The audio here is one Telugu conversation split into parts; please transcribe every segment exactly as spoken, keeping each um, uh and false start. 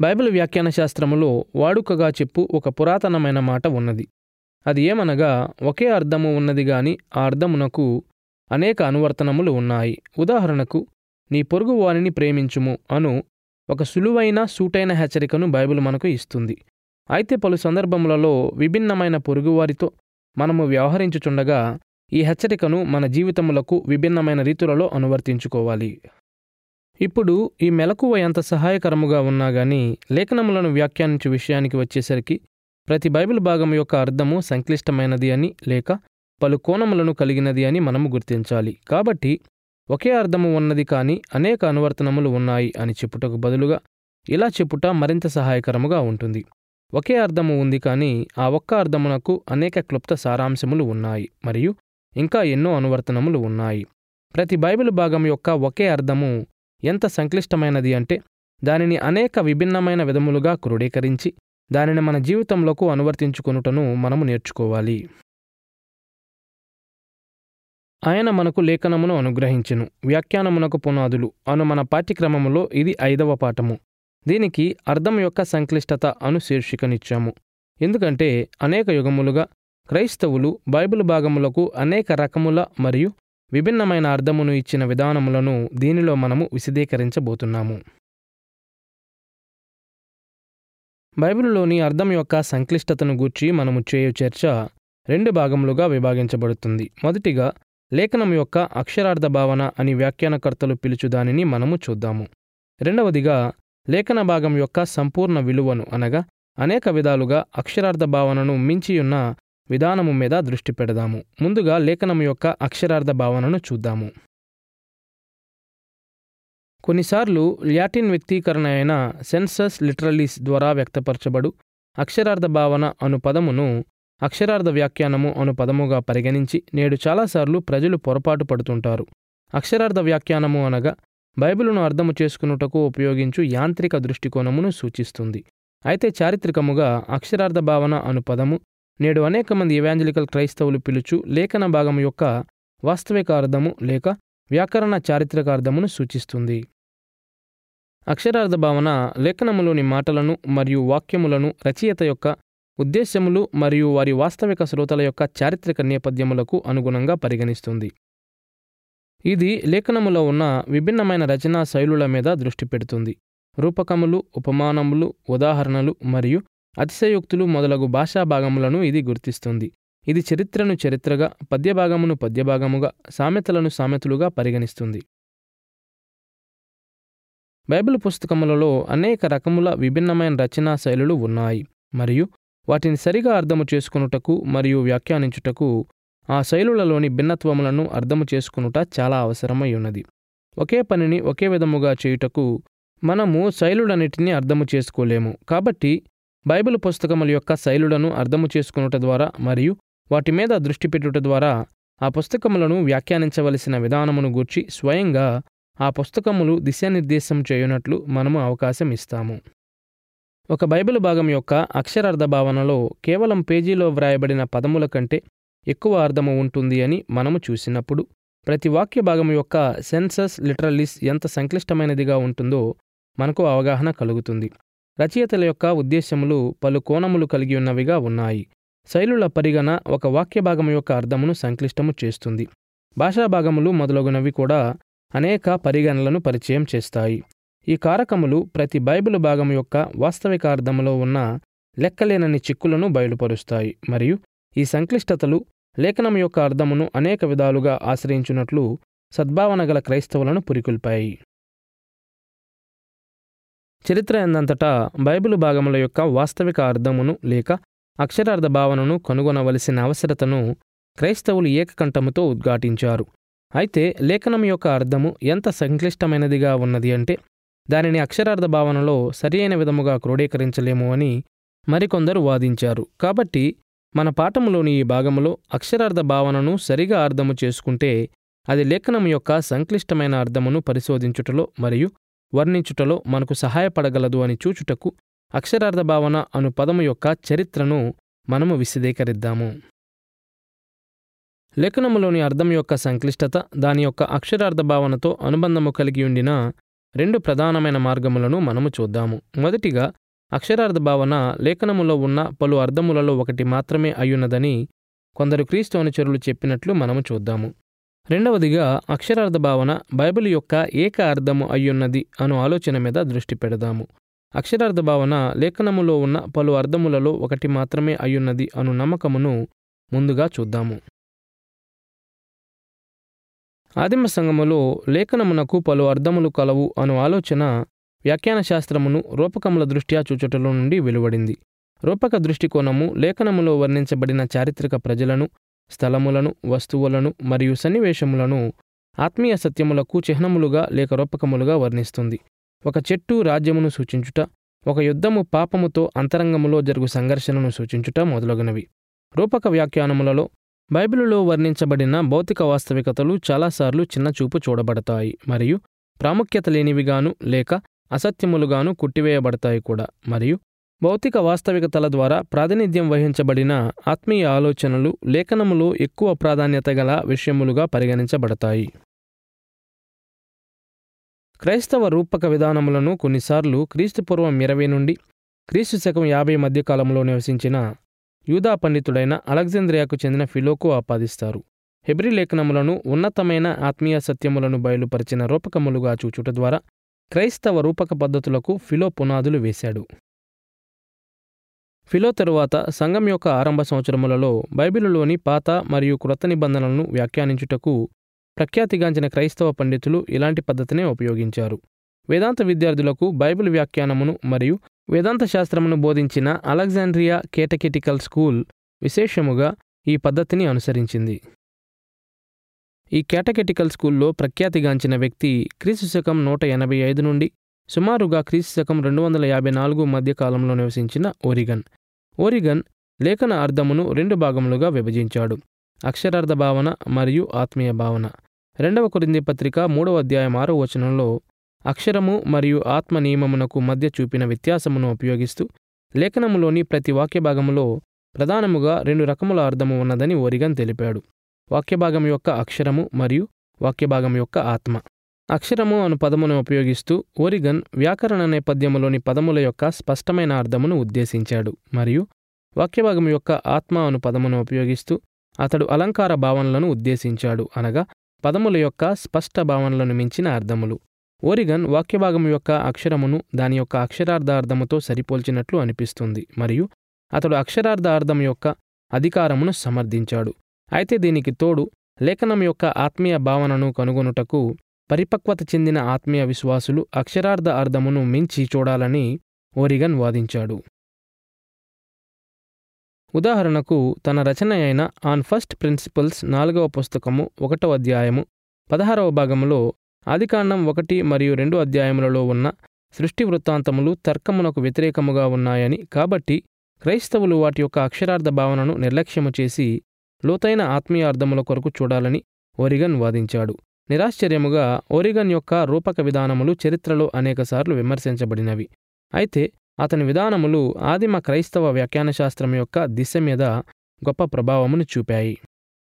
బైబిల్ వ్యాఖ్యాన శాస్త్రములో వాడుకగా చెప్పు ఒక పురాతనమైన మాట ఉన్నది. అది ఏమనగా, ఒకే అర్థము ఉన్నది గాని ఆ అర్థమునకు అనేక అనువర్తనములు ఉన్నాయి. ఉదాహరణకు, నీ పొరుగు వానిని ప్రేమించుము అను ఒక సులువైన సూటైన హెచ్చరికను బైబిల్ మనకు ఇస్తుంది. అయితే పలు సందర్భములలో విభిన్నమైన పొరుగువారితో మనము వ్యవహరించుచుండగా ఈ హెచ్చరికను మన జీవితములకు విభిన్నమైన రీతులలో అనువర్తించుకోవాలి. ఇప్పుడు ఈ మెలకువ ఎంత సహాయకరముగా ఉన్నా గాని లేఖనములను వ్యాఖ్యానించు విషయానికి వచ్చేసరికి ప్రతి బైబిల్ భాగం యొక్క అర్థము సంక్లిష్టమైనది అని లేక పలు కోణములను కలిగినది అని మనము గుర్తించాలి. కాబట్టి ఒకే అర్థము ఉన్నది కానీ అనేక అనువర్తనములు ఉన్నాయి అని చెప్పుటకు బదులుగా ఇలా చెప్పుట మరింత సహాయకరముగా ఉంటుంది. ఒకే అర్థము ఉంది కానీ ఆ ఒక్క అర్థమునకు అనేక క్లుప్త సారాంశములు ఉన్నాయి మరియు ఇంకా ఎన్నో అనువర్తనములు ఉన్నాయి. ప్రతి బైబిల్ భాగం యొక్క ఒకే అర్థము ఎంత సంక్లిష్టమైనది అంటే దానిని అనేక విభిన్నమైన విధములుగా క్రోడీకరించి దానిని మన జీవితంలోకి అనువర్తించుకొనుటను మనము నేర్చుకోవాలి. ఆయన మనకు లేఖనమును అనుగ్రహించెను. వ్యాఖ్యానమునకు పునాదులు అను మన పాఠ్యక్రమములో ఇది ఐదవ పాఠము. దీనికి అర్థం యొక్క సంక్లిష్టత అను శీర్షికనిచ్చాము. ఎందుకంటే అనేక యుగములుగా క్రైస్తవులు బైబిల్ భాగములకు అనేక రకముల మరియు విభిన్నమైన అర్థమును ఇచ్చిన విధానములను దీనిలో మనము విశదీకరించబోతున్నాము. బైబిలులోని అర్థం యొక్క సంక్లిష్టతను గూర్చి మనము చేయు చర్చ రెండు భాగములుగా విభాగించబడుతుంది. మొదటిగా లేఖనం యొక్క అక్షరార్థ భావన అని వ్యాఖ్యానకర్తలు పిలుచు దానిని మనము చూద్దాము. రెండవదిగా లేఖన భాగం యొక్క సంపూర్ణ విలువను అనగా అనేక విధాలుగా అక్షరార్థ భావనను మించియున్న విధానము మీద దృష్టి పెడదాము. ముందుగా లేఖనం యొక్క అక్షరార్థ భావనను చూద్దాము. కొన్నిసార్లు లాటిన్ వ్యక్తీకరణ అయిన సెన్సస్ లిటరలిస్ ద్వారా వ్యక్తపరచబడు అక్షరార్థ భావన అను పదమును అక్షరార్థ వ్యాఖ్యానము అను పదముగా పరిగణించి నేడు చాలాసార్లు ప్రజలు పొరపాటు పడుతుంటారు. అక్షరార్థ వ్యాఖ్యానము అనగా బైబిలును అర్థము చేసుకున్నటకు ఉపయోగించు యాంత్రిక దృష్టికోణమును సూచిస్తుంది. అయితే చారిత్రకముగా అక్షరార్థ భావన అను పదము నేడు అనేక మంది ఎవాంజలికల్ క్రైస్తవులు పిలుచు లేఖన భాగం యొక్క వాస్తవిక అర్థము లేక వ్యాకరణ చారిత్రక అర్థమును సూచిస్తుంది. అక్షరార్థ భావన లేఖనములోని మాటలను మరియు వాక్యములను రచయిత యొక్క ఉద్దేశ్యములు మరియు వారి వాస్తవిక శ్రోతల యొక్క చారిత్రక నేపథ్యములకు అనుగుణంగా పరిగణిస్తుంది. ఇది లేఖనములో ఉన్న విభిన్నమైన రచనా శైలుల మీద దృష్టి పెడుతుంది. రూపకములు, ఉపమానములు, ఉదాహరణలు మరియు అతిశయోక్తులు మొదలగు భాషా భాగములను ఇది గుర్తిస్తుంది. ఇది చరిత్రను చరిత్రగా, పద్యభాగమును పద్యభాగముగా, సామెతలను సామెతలుగా పరిగణిస్తుంది. బైబిల్ పుస్తకములలో అనేక రకముల విభిన్నమైన రచనా శైలులు ఉన్నాయి మరియు వాటిని సరిగా అర్థము చేసుకొనుటకు మరియు వ్యాఖ్యానించుటకు ఆ శైలులలోని భిన్నత్వములను అర్థము చేసుకొనుట చాలా అవసరమై ఉన్నది. ఒకే పనిని ఒకే విధముగా చేయుటకు మనము శైలులన్నిటినీ అర్థము చేసుకోలేము. కాబట్టి బైబిల్ పుస్తకముల యొక్క శైలులను అర్థము చేసుకొనుట ద్వారా మరియు వాటి మీద దృష్టి పెట్టుట ద్వారా ఆ పుస్తకములను వ్యాఖ్యానించవలసిన విధానమును గూర్చి స్వయంగా ఆ పుస్తకములు దిశానిర్దేశం చేయునట్లు మనము అవకాశం ఇస్తాము. ఒక బైబిల్ భాగం యొక్క అక్షరార్థ భావనలో కేవలం పేజీలో వ్రాయబడిన పదముల కంటే ఎక్కువ అర్థము ఉంటుంది అని మనము చూసినప్పుడు ప్రతి వాక్య భాగం యొక్క సెన్సస్ లిటరలిస్ ఎంత సంక్లిష్టమైనదిగా ఉంటుందో మనకు అవగాహన కలుగుతుంది. రచయితల యొక్క ఉద్దేశ్యములు పలు కోణములు కలిగి ఉన్నవిగా ఉన్నాయి. శైలుల పరిగణ ఒక వాక్య భాగం యొక్క అర్థమును సంక్లిష్టము చేస్తుంది. భాషా భాగములు మొదలగునవి కూడా అనేక పరిగణలను పరిచయం చేస్తాయి. ఈ కారకములు ప్రతి బైబిల్ భాగం యొక్క వాస్తవిక అర్థములో ఉన్న లెక్కలేనన్ని చిక్కులను బయలుపరుస్తాయి మరియు ఈ సంక్లిష్టతలు లేఖనం యొక్క అర్థమును అనేక విధాలుగా ఆశ్రయించున్నట్లు సద్భావన గల క్రైస్తవులను పురికొల్పాయి. చరిత్ర ఎందంతటా బైబిల్ భాగముల యొక్క వాస్తవిక అర్థమును లేక అక్షరార్థ భావనను కనుగొనవలసిన అవసరతను క్రైస్తవులు ఏకకంఠముతో ఉద్ఘాటించారు. అయితే లేఖనం యొక్క అర్థము ఎంత సంక్లిష్టమైనదిగా ఉన్నది అంటే దానిని అక్షరార్థ భావనలో సరియైన విధముగా క్రోడీకరించలేము అని మరికొందరు వాదించారు. కాబట్టి మన పాఠములోని ఈ భాగములో అక్షరార్థ భావనను సరిగా అర్థము చేసుకుంటే అది లేఖనం యొక్క సంక్లిష్టమైన అర్థమును పరిశోధించుటలో మరియు వర్ణించుటలో మనకు సహాయపడగలదు అని చూచుటకు అక్షరార్థ భావన అను పదము యొక్క చరిత్రను మనము విశదీకరిద్దాము. లేఖనములోని అర్థం యొక్క సంక్లిష్టత దాని యొక్క అక్షరార్థ భావనతో అనుబంధము కలిగి ఉండిన రెండు ప్రధానమైన మార్గములను మనము చూద్దాము. మొదటిగా, అక్షరార్థ భావన లేఖనములో ఉన్న పలు అర్థములలో ఒకటి మాత్రమే అయ్యున్నదని కొందరు క్రీస్తు అనుచరులు చెప్పినట్లు మనము చూద్దాము. రెండవదిగా, అక్షరార్థ భావన బైబిల్ యొక్క ఏక అర్థము అయ్యున్నది అను ఆలోచన మీద దృష్టి పెడదాము. అక్షరార్థ భావన లేఖనములో ఉన్న పలు అర్థములలో ఒకటి మాత్రమే అయ్యున్నది అను నమ్మకమును ముందుగా చూద్దాము. ఆదిమ సంఘములో లేఖనమునకు పలు అర్థములు కలవు అను ఆలోచన వ్యాఖ్యాన శాస్త్రమును రూపకముల దృష్ట్యా చూచుటలో నుండి వెలువడింది. రూపక దృష్టికోణము లేఖనములో వర్ణించబడిన చారిత్రక ప్రజలను, స్థలములను, వస్తువులను మరియు సన్నివేశములను ఆత్మీయ సత్యములకు చిహ్నములుగా లేక రూపకములుగా వర్ణిస్తుంది. ఒక చెట్టు రాజ్యమును సూచించుట, ఒక యుద్ధము పాపముతో అంతరంగములో జరుగు సంఘర్షణను సూచించుట మొదలగునవి. రూపక వ్యాఖ్యానములలో బైబిలులో వర్ణించబడిన భౌతిక వాస్తవికతలు చాలాసార్లు చిన్నచూపు చూడబడతాయి మరియు ప్రాముఖ్యత లేనివిగాను లేక అసత్యములుగాను కుట్టివేయబడతాయి కూడా. మరియు భౌతిక వాస్తవికతల ద్వారా ప్రాతినిధ్యం వహించబడిన ఆత్మీయ ఆలోచనలు లేఖనములో ఎక్కువ ప్రాధాన్యత గల విషయములుగా పరిగణించబడతాయి. క్రైస్తవ రూపక విధానములను కొన్నిసార్లు క్రీస్తుపూర్వం ఇరవై నుండి క్రీస్తు శకం యాభై మధ్యకాలంలో నివసించిన యూదా పండితుడైన అలెగ్జాంద్రియాకు చెందిన ఫిలోకు ఆపాదిస్తారు. హెబ్రీ లేఖనములను ఉన్నతమైన ఆత్మీయ సత్యములను బయలుపరిచిన రూపకములుగా చూచుట ద్వారా క్రైస్తవ రూపక పద్ధతులకు ఫిలో పునాదులు వేశాడు. ఫిలో తరువాత సంఘం యొక్క ఆరంభ సంవత్సరములలో బైబిలులోని పాత మరియు క్రొత్త నిబంధనలను వ్యాఖ్యానించుటకు ప్రఖ్యాతిగాంచిన క్రైస్తవ పండితులు ఇలాంటి పద్ధతినే ఉపయోగించారు. వేదాంత విద్యార్థులకు బైబిల్ వ్యాఖ్యానమును మరియు వేదాంత శాస్త్రమును బోధించిన అలెగ్జాండ్రియా కేటకెటికల్ స్కూల్ విశేషముగా ఈ పద్ధతిని అనుసరించింది. ఈ కేటకెటికల్ స్కూల్లో ప్రఖ్యాతిగాంచిన వ్యక్తి క్రీస్తు శకం నూట ఎనభై ఐదు నుండి సుమారుగా క్రీస్తు శకం రెండు వందల యాభై నాలుగు మధ్యకాలంలో నివసించిన ఓరిగన్. ఓరిగన్ లేఖన అర్థమును రెండు భాగములుగా విభజించాడు: అక్షరార్థ భావన మరియు ఆత్మీయ భావన. రెండవ కొరింథీ పత్రిక మూడవ అధ్యాయం ఆరో వచనంలో అక్షరము మరియు ఆత్మ నియమమునకు మధ్య చూపిన వ్యత్యాసమును ఉపయోగిస్తూ లేఖనములోని ప్రతి వాక్యభాగములో ప్రధానముగా రెండు రకముల అర్థము ఉన్నదని ఓరిగన్ తెలిపాడు: వాక్యభాగం యొక్క అక్షరము మరియు వాక్యభాగం యొక్క ఆత్మ. అక్షరము అను పదమును ఉపయోగిస్తూ ఓరిగన్ వ్యాకరణ నేపథ్యములోని పదముల యొక్క స్పష్టమైన అర్థమును ఉద్దేశించాడు, మరియు వాక్యభాగం యొక్క ఆత్మ అను పదమును ఉపయోగిస్తూ అతడు అలంకార భావనలను ఉద్దేశించాడు, అనగా పదముల యొక్క స్పష్ట భావనలను మించిన అర్థములు. ఓరిగన్ వాక్యభాగం యొక్క అక్షరమును దాని యొక్క అక్షరార్థ అర్థముతో సరిపోల్చినట్లు అనిపిస్తుంది, మరియు అతడు అక్షరార్థ అర్థం యొక్క అధికారమును సమర్థించాడు. అయితే దీనికి తోడు లేఖనం యొక్క ఆత్మీయ భావనను కనుగొనుటకు పరిపక్వత చెందిన ఆత్మీయ విశ్వాసులు అక్షరార్థ అర్థమును మించి చూడాలని ఓరిగన్ వాదించాడు. ఉదాహరణకు, తన రచన అయిన ఆన్ ఫస్ట్ ప్రిన్సిపల్స్ నాలుగవ పుస్తకము ఒకటవ అధ్యాయము పదహారవ భాగములో ఆదికాండం ఒకటి మరియు రెండు అధ్యాయములలో ఉన్న సృష్టి వృత్తాంతములు తర్కమునకు వ్యతిరేకముగా ఉన్నాయని, కాబట్టి క్రైస్తవులు వాటి యొక్క అక్షరార్థ భావనను నిర్లక్ష్యము చేసి లోతైన ఆత్మీయ అర్థముల కొరకు చూడాలని ఓరిగన్ వాదించాడు. నిరాశ్చర్యముగా ఓరిగన్ యొక్క రూపక విధానములు చరిత్రలో అనేకసార్లు విమర్శించబడినవి. అయితే అతని విధానములు ఆదిమ క్రైస్తవ వ్యాఖ్యాన శాస్త్రం యొక్క దిశ మీద గొప్ప ప్రభావమును చూపాయి.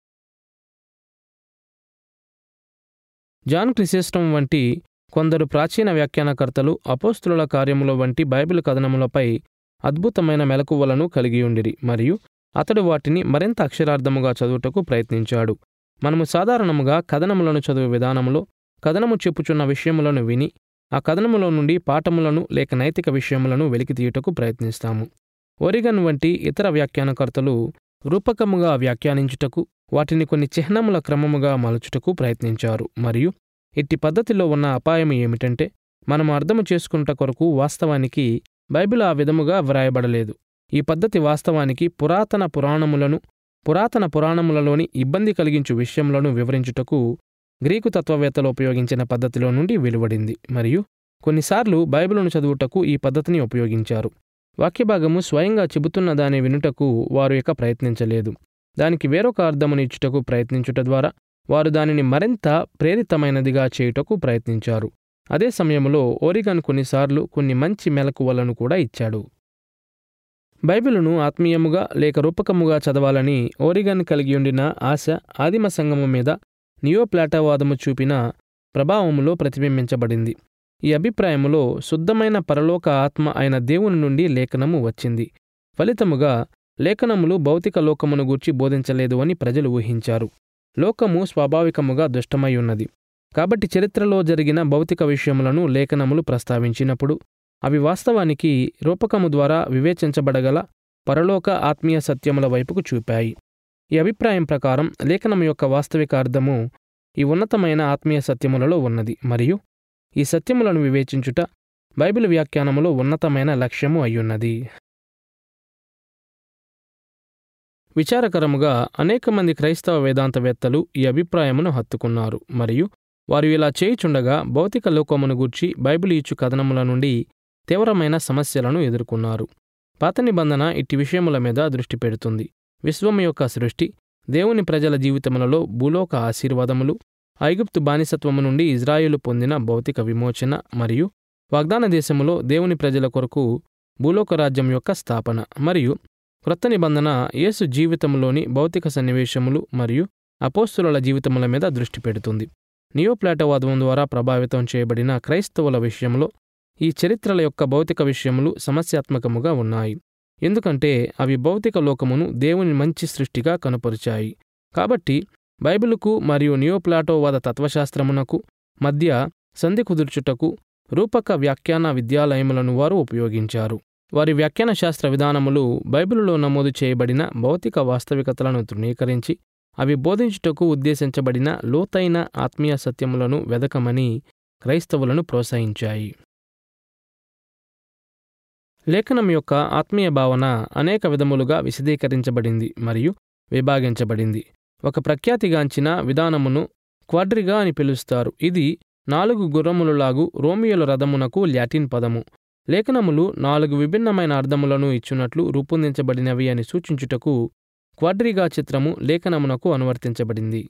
జాన్ క్రిసోస్టమ్ వంటి కొందరు ప్రాచీన వ్యాఖ్యానకర్తలు అపోస్తులుల కార్యముల వంటి బైబిల్ కథనములపై అద్భుతమైన మెలకువలను కలిగియుండిరి, మరియు అతడు వాటిని మరింత అక్షరార్థముగా చదువుటకు ప్రయత్నించాడు. మనము సాధారణముగా కథనములను చదువు విధానములో కథనము చెప్పుచున్న విషయములను విని ఆ కథనములో నుండి పాఠములను లేక నైతిక విషయములను వెలికితీయుటకు ప్రయత్నిస్తాము. ఓరిగన్ వంటి ఇతర వ్యాఖ్యానకర్తలు రూపకముగా వ్యాఖ్యానించుటకు వాటిని కొన్ని చిహ్నముల క్రమముగా మలుచుటకు ప్రయత్నించారు, మరియు ఇట్టి పద్ధతిలో ఉన్న అపాయము ఏమిటంటే మనము అర్థము చేసుకున్నట కొరకు వాస్తవానికి బైబిల్ ఆ విధముగా వ్రాయబడలేదు. ఈ పద్ధతి వాస్తవానికి పురాతన పురాణములను పురాతన పురాణములలోని ఇబ్బంది కలిగించు విషయములను వివరించుటకు గ్రీకు తత్వవేత్తలు ఉపయోగించిన పద్ధతిలో నుండి వెలువడింది, మరియు కొన్నిసార్లు బైబిలును చదువుటకు ఈ పద్ధతిని ఉపయోగించారు. వాక్యభాగము స్వయంగా చెబుతున్న దాని వినుటకు వారు ఇక ప్రయత్నించలేదు. దానికి వేరొక అర్థమును ఇచ్చుటకు ప్రయత్నించుట ద్వారా వారు దానిని మరింత ప్రేరితమైనదిగా చేయుటకు ప్రయత్నించారు. అదే సమయంలో ఓరిగన్ కొన్నిసార్లు కొన్ని మంచి మెలకువలను కూడా ఇచ్చాడు. బైబిలును ఆత్మీయముగా లేక రూపకముగా చదవాలని ఓరిగన్ కలిగియుండిన ఆశ ఆదిమ సంఘము మీద నియోప్లాటోవాదము చూపిన ప్రభావములో ప్రతిబింబించబడింది. ఈ అభిప్రాయములో శుద్ధమైన పరలోక ఆత్మ అయిన దేవుని నుండి లేఖనము వచ్చింది. ఫలితముగా లేఖనములు భౌతిక లోకమును గూర్చి బోధించలేదు అని ప్రజలు ఊహించారు. లోకము స్వాభావికముగా దుష్టమై ఉన్నది. కాబట్టి చరిత్రలో జరిగిన భౌతిక విషయములను లేఖనములు ప్రస్తావించినప్పుడు అవి వాస్తవానికి రూపకము ద్వారా వివేచించబడగల పరలోక ఆత్మీయ సత్యముల వైపుకు చూపాయి. ఈ అభిప్రాయం ప్రకారం లేఖనం యొక్క వాస్తవిక అర్థము ఈ ఉన్నతమైన ఆత్మీయ సత్యములలో ఉన్నది మరియు ఈ సత్యములను వివేచించుట బైబిల్ వ్యాఖ్యానములో ఉన్నతమైన లక్ష్యము అయ్యున్నది. విచారకరముగా అనేక మంది క్రైస్తవ వేదాంతవేత్తలు ఈ అభిప్రాయమును హత్తుకున్నారు మరియు వారు ఇలా చేయుచుండగా భౌతిక లోకమును గూర్చి బైబిల్ ఇచ్చు కథనముల నుండి తీవ్రమైన సమస్యలను ఎదుర్కొన్నారు. పాత నిబంధన ఇట్టి విషయముల మీద దృష్టి పెడుతుంది. విశ్వము యొక్క సృష్టి, దేవుని ప్రజల జీవితములలో భూలోక ఆశీర్వాదములు, ఐగుప్తు బానిసత్వము నుండి ఇజ్రాయేలు పొందిన భౌతిక విమోచన మరియు వాగ్దాన దేశములో దేవుని ప్రజల కొరకు భూలోక రాజ్యం యొక్క స్థాపన మరియు క్రొత్త నిబంధన యేసు జీవితంలోని భౌతిక సన్నివేశములు మరియు అపోస్తుల జీవితముల మీద దృష్టి పెడుతుంది. నియోప్లాటోవాదం ద్వారా ప్రభావితం చేయబడిన క్రైస్తవుల విషయంలో ఈ చరిత్రల యొక్క భౌతిక విషయములు సమస్యాత్మకముగా ఉన్నాయి, ఎందుకంటే అవి భౌతిక లోకమును దేవుని మంచి సృష్టిగా కనుపరిచాయి. కాబట్టి బైబిలుకు మరియు నియోప్లాటోవాద తత్వశాస్త్రమునకు మధ్య సంధి కుదుర్చుటకు రూపక వ్యాఖ్యాన విద్యాలయములను వారు ఉపయోగించారు. వారి వ్యాఖ్యాన శాస్త్ర విధానములు బైబిలులో నమోదు చేయబడిన భౌతిక వాస్తవికతలను తృణీకరించి అవి బోధించుటకు ఉద్దేశించబడిన లోతైన ఆత్మీయ సత్యములను వెదకమని క్రైస్తవులను ప్రోత్సహించాయి. లేఖనం యొక్క ఆత్మీయ భావన అనేక విధములుగా విశదీకరించబడింది మరియు విభాగించబడింది. ఒక ప్రఖ్యాతిగాంచిన విధానమును క్వాడ్రిగా అని పిలుస్తారు. ఇది నాలుగు గుర్రములలాగు రోమియోల రథమునకు లాటిన్ పదము. లేఖనములు నాలుగు విభిన్నమైన అర్థములను ఇచ్చున్నట్లు రూపొందించబడినవి అని సూచించుటకు క్వాడ్రిగా చిత్రము లేఖనమునకు అనువర్తించబడింది.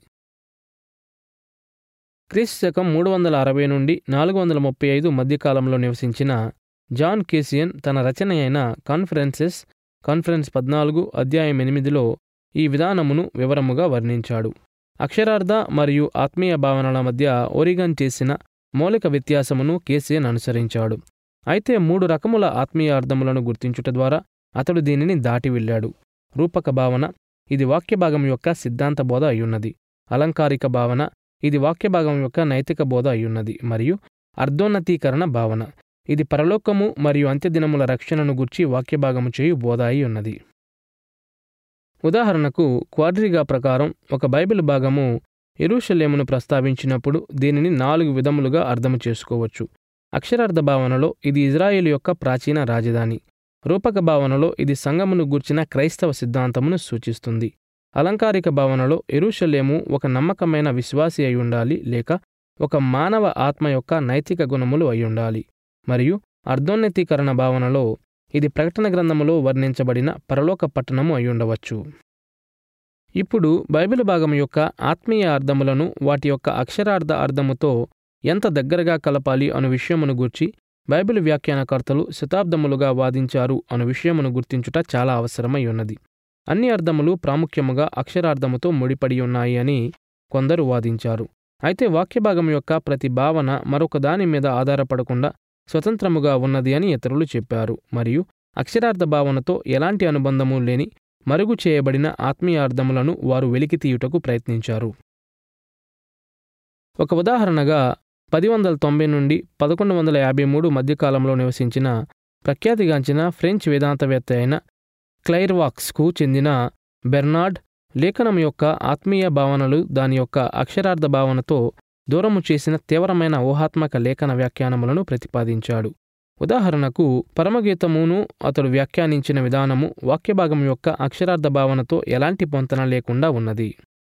క్రీస్తు శకం మూడు వందల అరవై నుండి నాలుగు వందల ముప్పై ఐదు మధ్యకాలంలో నివసించిన జాన్ కేసియన్ తన రచన అయిన కాన్ఫరెన్సెస్ కాన్ఫరెన్స్ పద్నాలుగు అధ్యాయం ఎనిమిదిలో ఈ విధానమును వివరముగా వర్ణించాడు. అక్షరార్థ మరియు ఆత్మీయ భావనల మధ్య ఓరిగన్ చేసిన మౌలిక వ్యత్యాసమును కేసియన్ అనుసరించాడు. అయితే మూడు రకముల ఆత్మీయ అర్థములను గుర్తించుట ద్వారా అతడు దీనిని దాటి వెళ్ళాడు. రూపక భావన, ఇది వాక్యభాగం యొక్క సిద్ధాంత బోధ అయ్యున్నది. అలంకారిక భావన, ఇది వాక్యభాగం యొక్క నైతిక బోధ అయ్యున్నది. మరియు అర్ధోన్నతీకరణ భావన, ఇది పరలోకము మరియు అంత్యదినముల రక్షణను గూర్చి వాక్యభాగము చేయు బోధ అయి ఉన్నది. ఉదాహరణకు క్వాడ్రిగా ప్రకారం ఒక బైబిల్ భాగము యెరూషలేమును ప్రస్తావించినప్పుడు దీనిని నాలుగు విధములుగా అర్థము చేసుకోవచ్చు. అక్షరార్థ భావనలో ఇది ఇజ్రాయేలు యొక్క ప్రాచీన రాజధాని. రూపక భావనలో ఇది సంఘమును గూర్చిన క్రైస్తవ సిద్ధాంతమును సూచిస్తుంది. అలంకారిక భావనలో యెరూషలేము ఒక నమ్మకమైన విశ్వాసి అయి ఉండాలి లేక ఒక మానవ ఆత్మ యొక్క నైతిక గుణములు అయి ఉండాలి. మరియు అర్ధోన్నతీకరణ భావనలో ఇది ప్రకటన గ్రంథములో వర్ణించబడిన పరలోక పట్టణము అయి ఉండవచ్చు. ఇప్పుడు బైబిల్ భాగం యొక్క ఆత్మీయ అర్థములను వాటి యొక్క అక్షరార్థ అర్థముతో ఎంత దగ్గరగా కలపాలి అను విషయమును గూర్చి బైబిల్ వ్యాఖ్యానకర్తలు శతాబ్దములుగా వాదించారు అను విషయమును గుర్తించుట చాలా అవసరమై ఉన్నది. అన్ని అర్థములు ప్రాముఖ్యముగా అక్షరార్థముతో ముడిపడి ఉన్నాయి అని కొందరు వాదించారు. అయితే వాక్యభాగం యొక్క ప్రతి భావన మరొక దాని మీద ఆధారపడకుండా స్వతంత్రముగా ఉన్నది అని ఇతరులు చెప్పారు మరియు అక్షరార్థ భావనతో ఎలాంటి అనుబంధము లేని మరుగు చేయబడిన ఆత్మీయ అర్థములను వారు వెలికితీయుటకు ప్రయత్నించారు. ఒక ఉదాహరణగా పది వందల తొంభై నుండి పదకొండు వందల యాభై మూడు మధ్యకాలంలో నివసించిన ప్రఖ్యాతిగాంచిన ఫ్రెంచ్ వేదాంతవేత్త అయిన క్లైర్వాక్స్కు చెందిన బెర్నార్డ్ లేఖనం యొక్క ఆత్మీయ భావనలు దాని యొక్క అక్షరార్థ భావనతో దూరము చేసిన తీవ్రమైన ఊహాత్మక లేఖన వ్యాఖ్యానములను ప్రతిపాదించాడు. ఉదాహరణకు పరమగీతమును అతడు వ్యాఖ్యానించిన విధానము వాక్యభాగం యొక్క అక్షరార్థ భావనతో ఎలాంటి పొంతన లేకుండా ఉన్నది.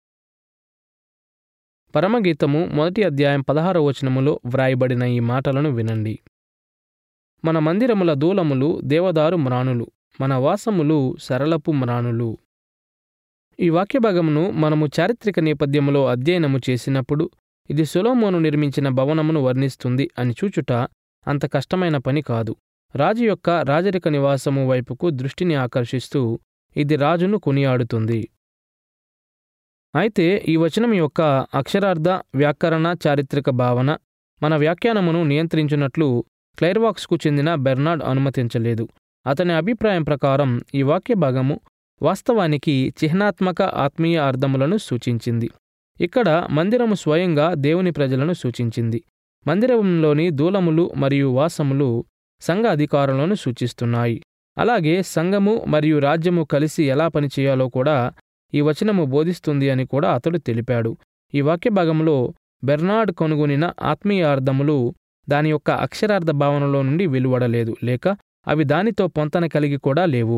పరమగీతము మొదటి అధ్యాయం పదహారవ వచనములో వ్రాయబడిన ఈ మాటలను వినండి. మన మందిరముల దూలములు దేవదారు మ్రాణులు, మన వాసములు సరళపు మ్రాణులు. ఈ వాక్యభాగమును మనము చారిత్రక నేపథ్యములో అధ్యయనము చేసినప్పుడు ఇది సొలొమోను నిర్మించిన భవనమును వర్ణిస్తుంది అని చూచుట అంత కష్టమైన పని కాదు. రాజు యొక్క రాజరిక నివాసము వైపుకు దృష్టిని ఆకర్షిస్తూ ఇది రాజును కొనియాడుతుంది. అయితే ఈ వచనం యొక్క అక్షరార్థ వ్యాకరణ చారిత్రక భావన మన వ్యాఖ్యానమును నియంత్రించినట్లు క్లైర్వాక్స్కు చెందిన బెర్నార్డ్ అనుమతించలేదు. అతని అభిప్రాయం ప్రకారం ఈ వాక్య భాగము వాస్తవానికి చిహ్నాత్మక ఆత్మీయ అర్థములను సూచించింది. ఇక్కడ మందిరము స్వయంగా దేవుని ప్రజలను సూచించింది. మందిరంలోని దూలములు మరియు వాసములు సంఘ అధికారులను సూచిస్తున్నాయి. అలాగే సంఘము మరియు రాజ్యము కలిసి ఎలా పనిచేయాలో కూడా ఈ వచనము బోధిస్తుంది అని కూడా అతడు తెలిపాడు. ఈ వాక్య భాగంలో బెర్నార్డ్ కనుగొనిన ఆత్మీయ అర్థములు దాని యొక్క అక్షరార్థ భావనలో నుండి వెలువడలేదు, లేక అవి దానితో పొంతన కలిగి కూడా లేవు.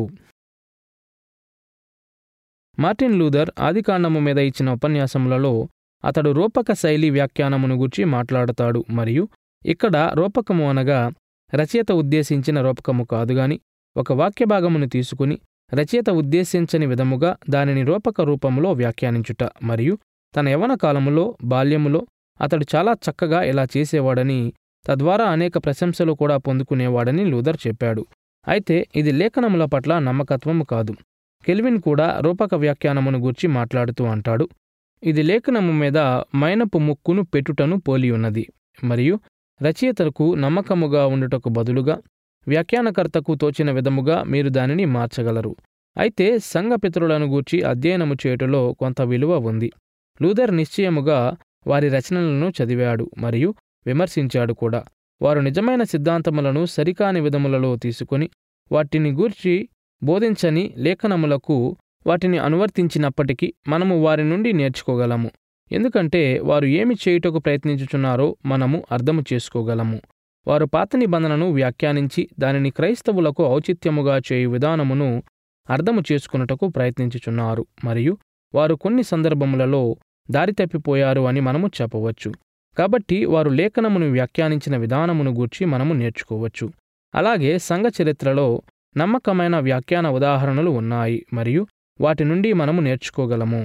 మార్టిన్ లూథర్ ఆదికాండము మీద ఇచ్చిన ఉపన్యాసములలో అతడు రూపక శైలి వ్యాఖ్యానమును గురించి మాట్లాడతాడు. మరియు ఇక్కడ రూపకము అనగా రచయిత ఉద్దేశించిన రూపకము కాదుగాని ఒక వాక్య భాగమును తీసుకుని రచయిత ఉద్దేశించని విధముగా దానిని రూపక రూపములో వ్యాఖ్యానించుట. మరియు తన యవ్వన కాలములో బాల్యములో అతడు చాలా చక్కగా ఇలా చేసేవాడని, తద్వారా అనేక ప్రశంసలు కూడా పొందుకునేవాడని లూథర్ చెప్పాడు. అయితే ఇది లేఖనముల పట్ల నమ్మకత్వము కాదు. కెల్విన్ కూడా రూపక వ్యాఖ్యానమును గూర్చి మాట్లాడుతూ అంటాడు, ఇది లేఖనము మీద మైనపు ముక్కును పెట్టుటను పోలియున్నది. మరియు రచయితకు నమ్మకముగా ఉండుటకు బదులుగా వ్యాఖ్యానకర్తకు తోచిన విధముగా మీరు దానిని మార్చగలరు. అయితే సంఘ పితరులను గూర్చి అధ్యయనము చేయుటలో కొంత విలువ ఉంది. లూథర్ నిశ్చయముగా వారి రచనలను చదివాడు మరియు విమర్శించాడు కూడా. వారు నిజమైన సిద్ధాంతములను సరికాని విధములలో తీసుకుని వాటిని గూర్చి బోధించని లేఖనములకు వాటిని అనువర్తించినప్పటికీ మనము వారి నుండి నేర్చుకోగలము. ఎందుకంటే వారు ఏమి చేయుటకు ప్రయత్నించుచున్నారో మనము అర్థము చేసుకోగలము. వారు పాత నిబంధనను వ్యాఖ్యానించి దానిని క్రైస్తవులకు ఔచిత్యముగా చేయు విధానమును అర్థము చేసుకున్నటకు ప్రయత్నించుచున్నారు. మరియు వారు కొన్ని సందర్భములలో దారి తప్పిపోయారు అని మనము చెప్పవచ్చు. కాబట్టి వారు లేఖనమును వ్యాఖ్యానించిన విధానమును గూర్చి మనము నేర్చుకోవచ్చు. అలాగే సంఘ చరిత్రలో నమ్మకమైన వ్యాఖ్యాన ఉదాహరణలు ఉన్నాయి మరియు వాటి నుండి మనము నేర్చుకోగలము.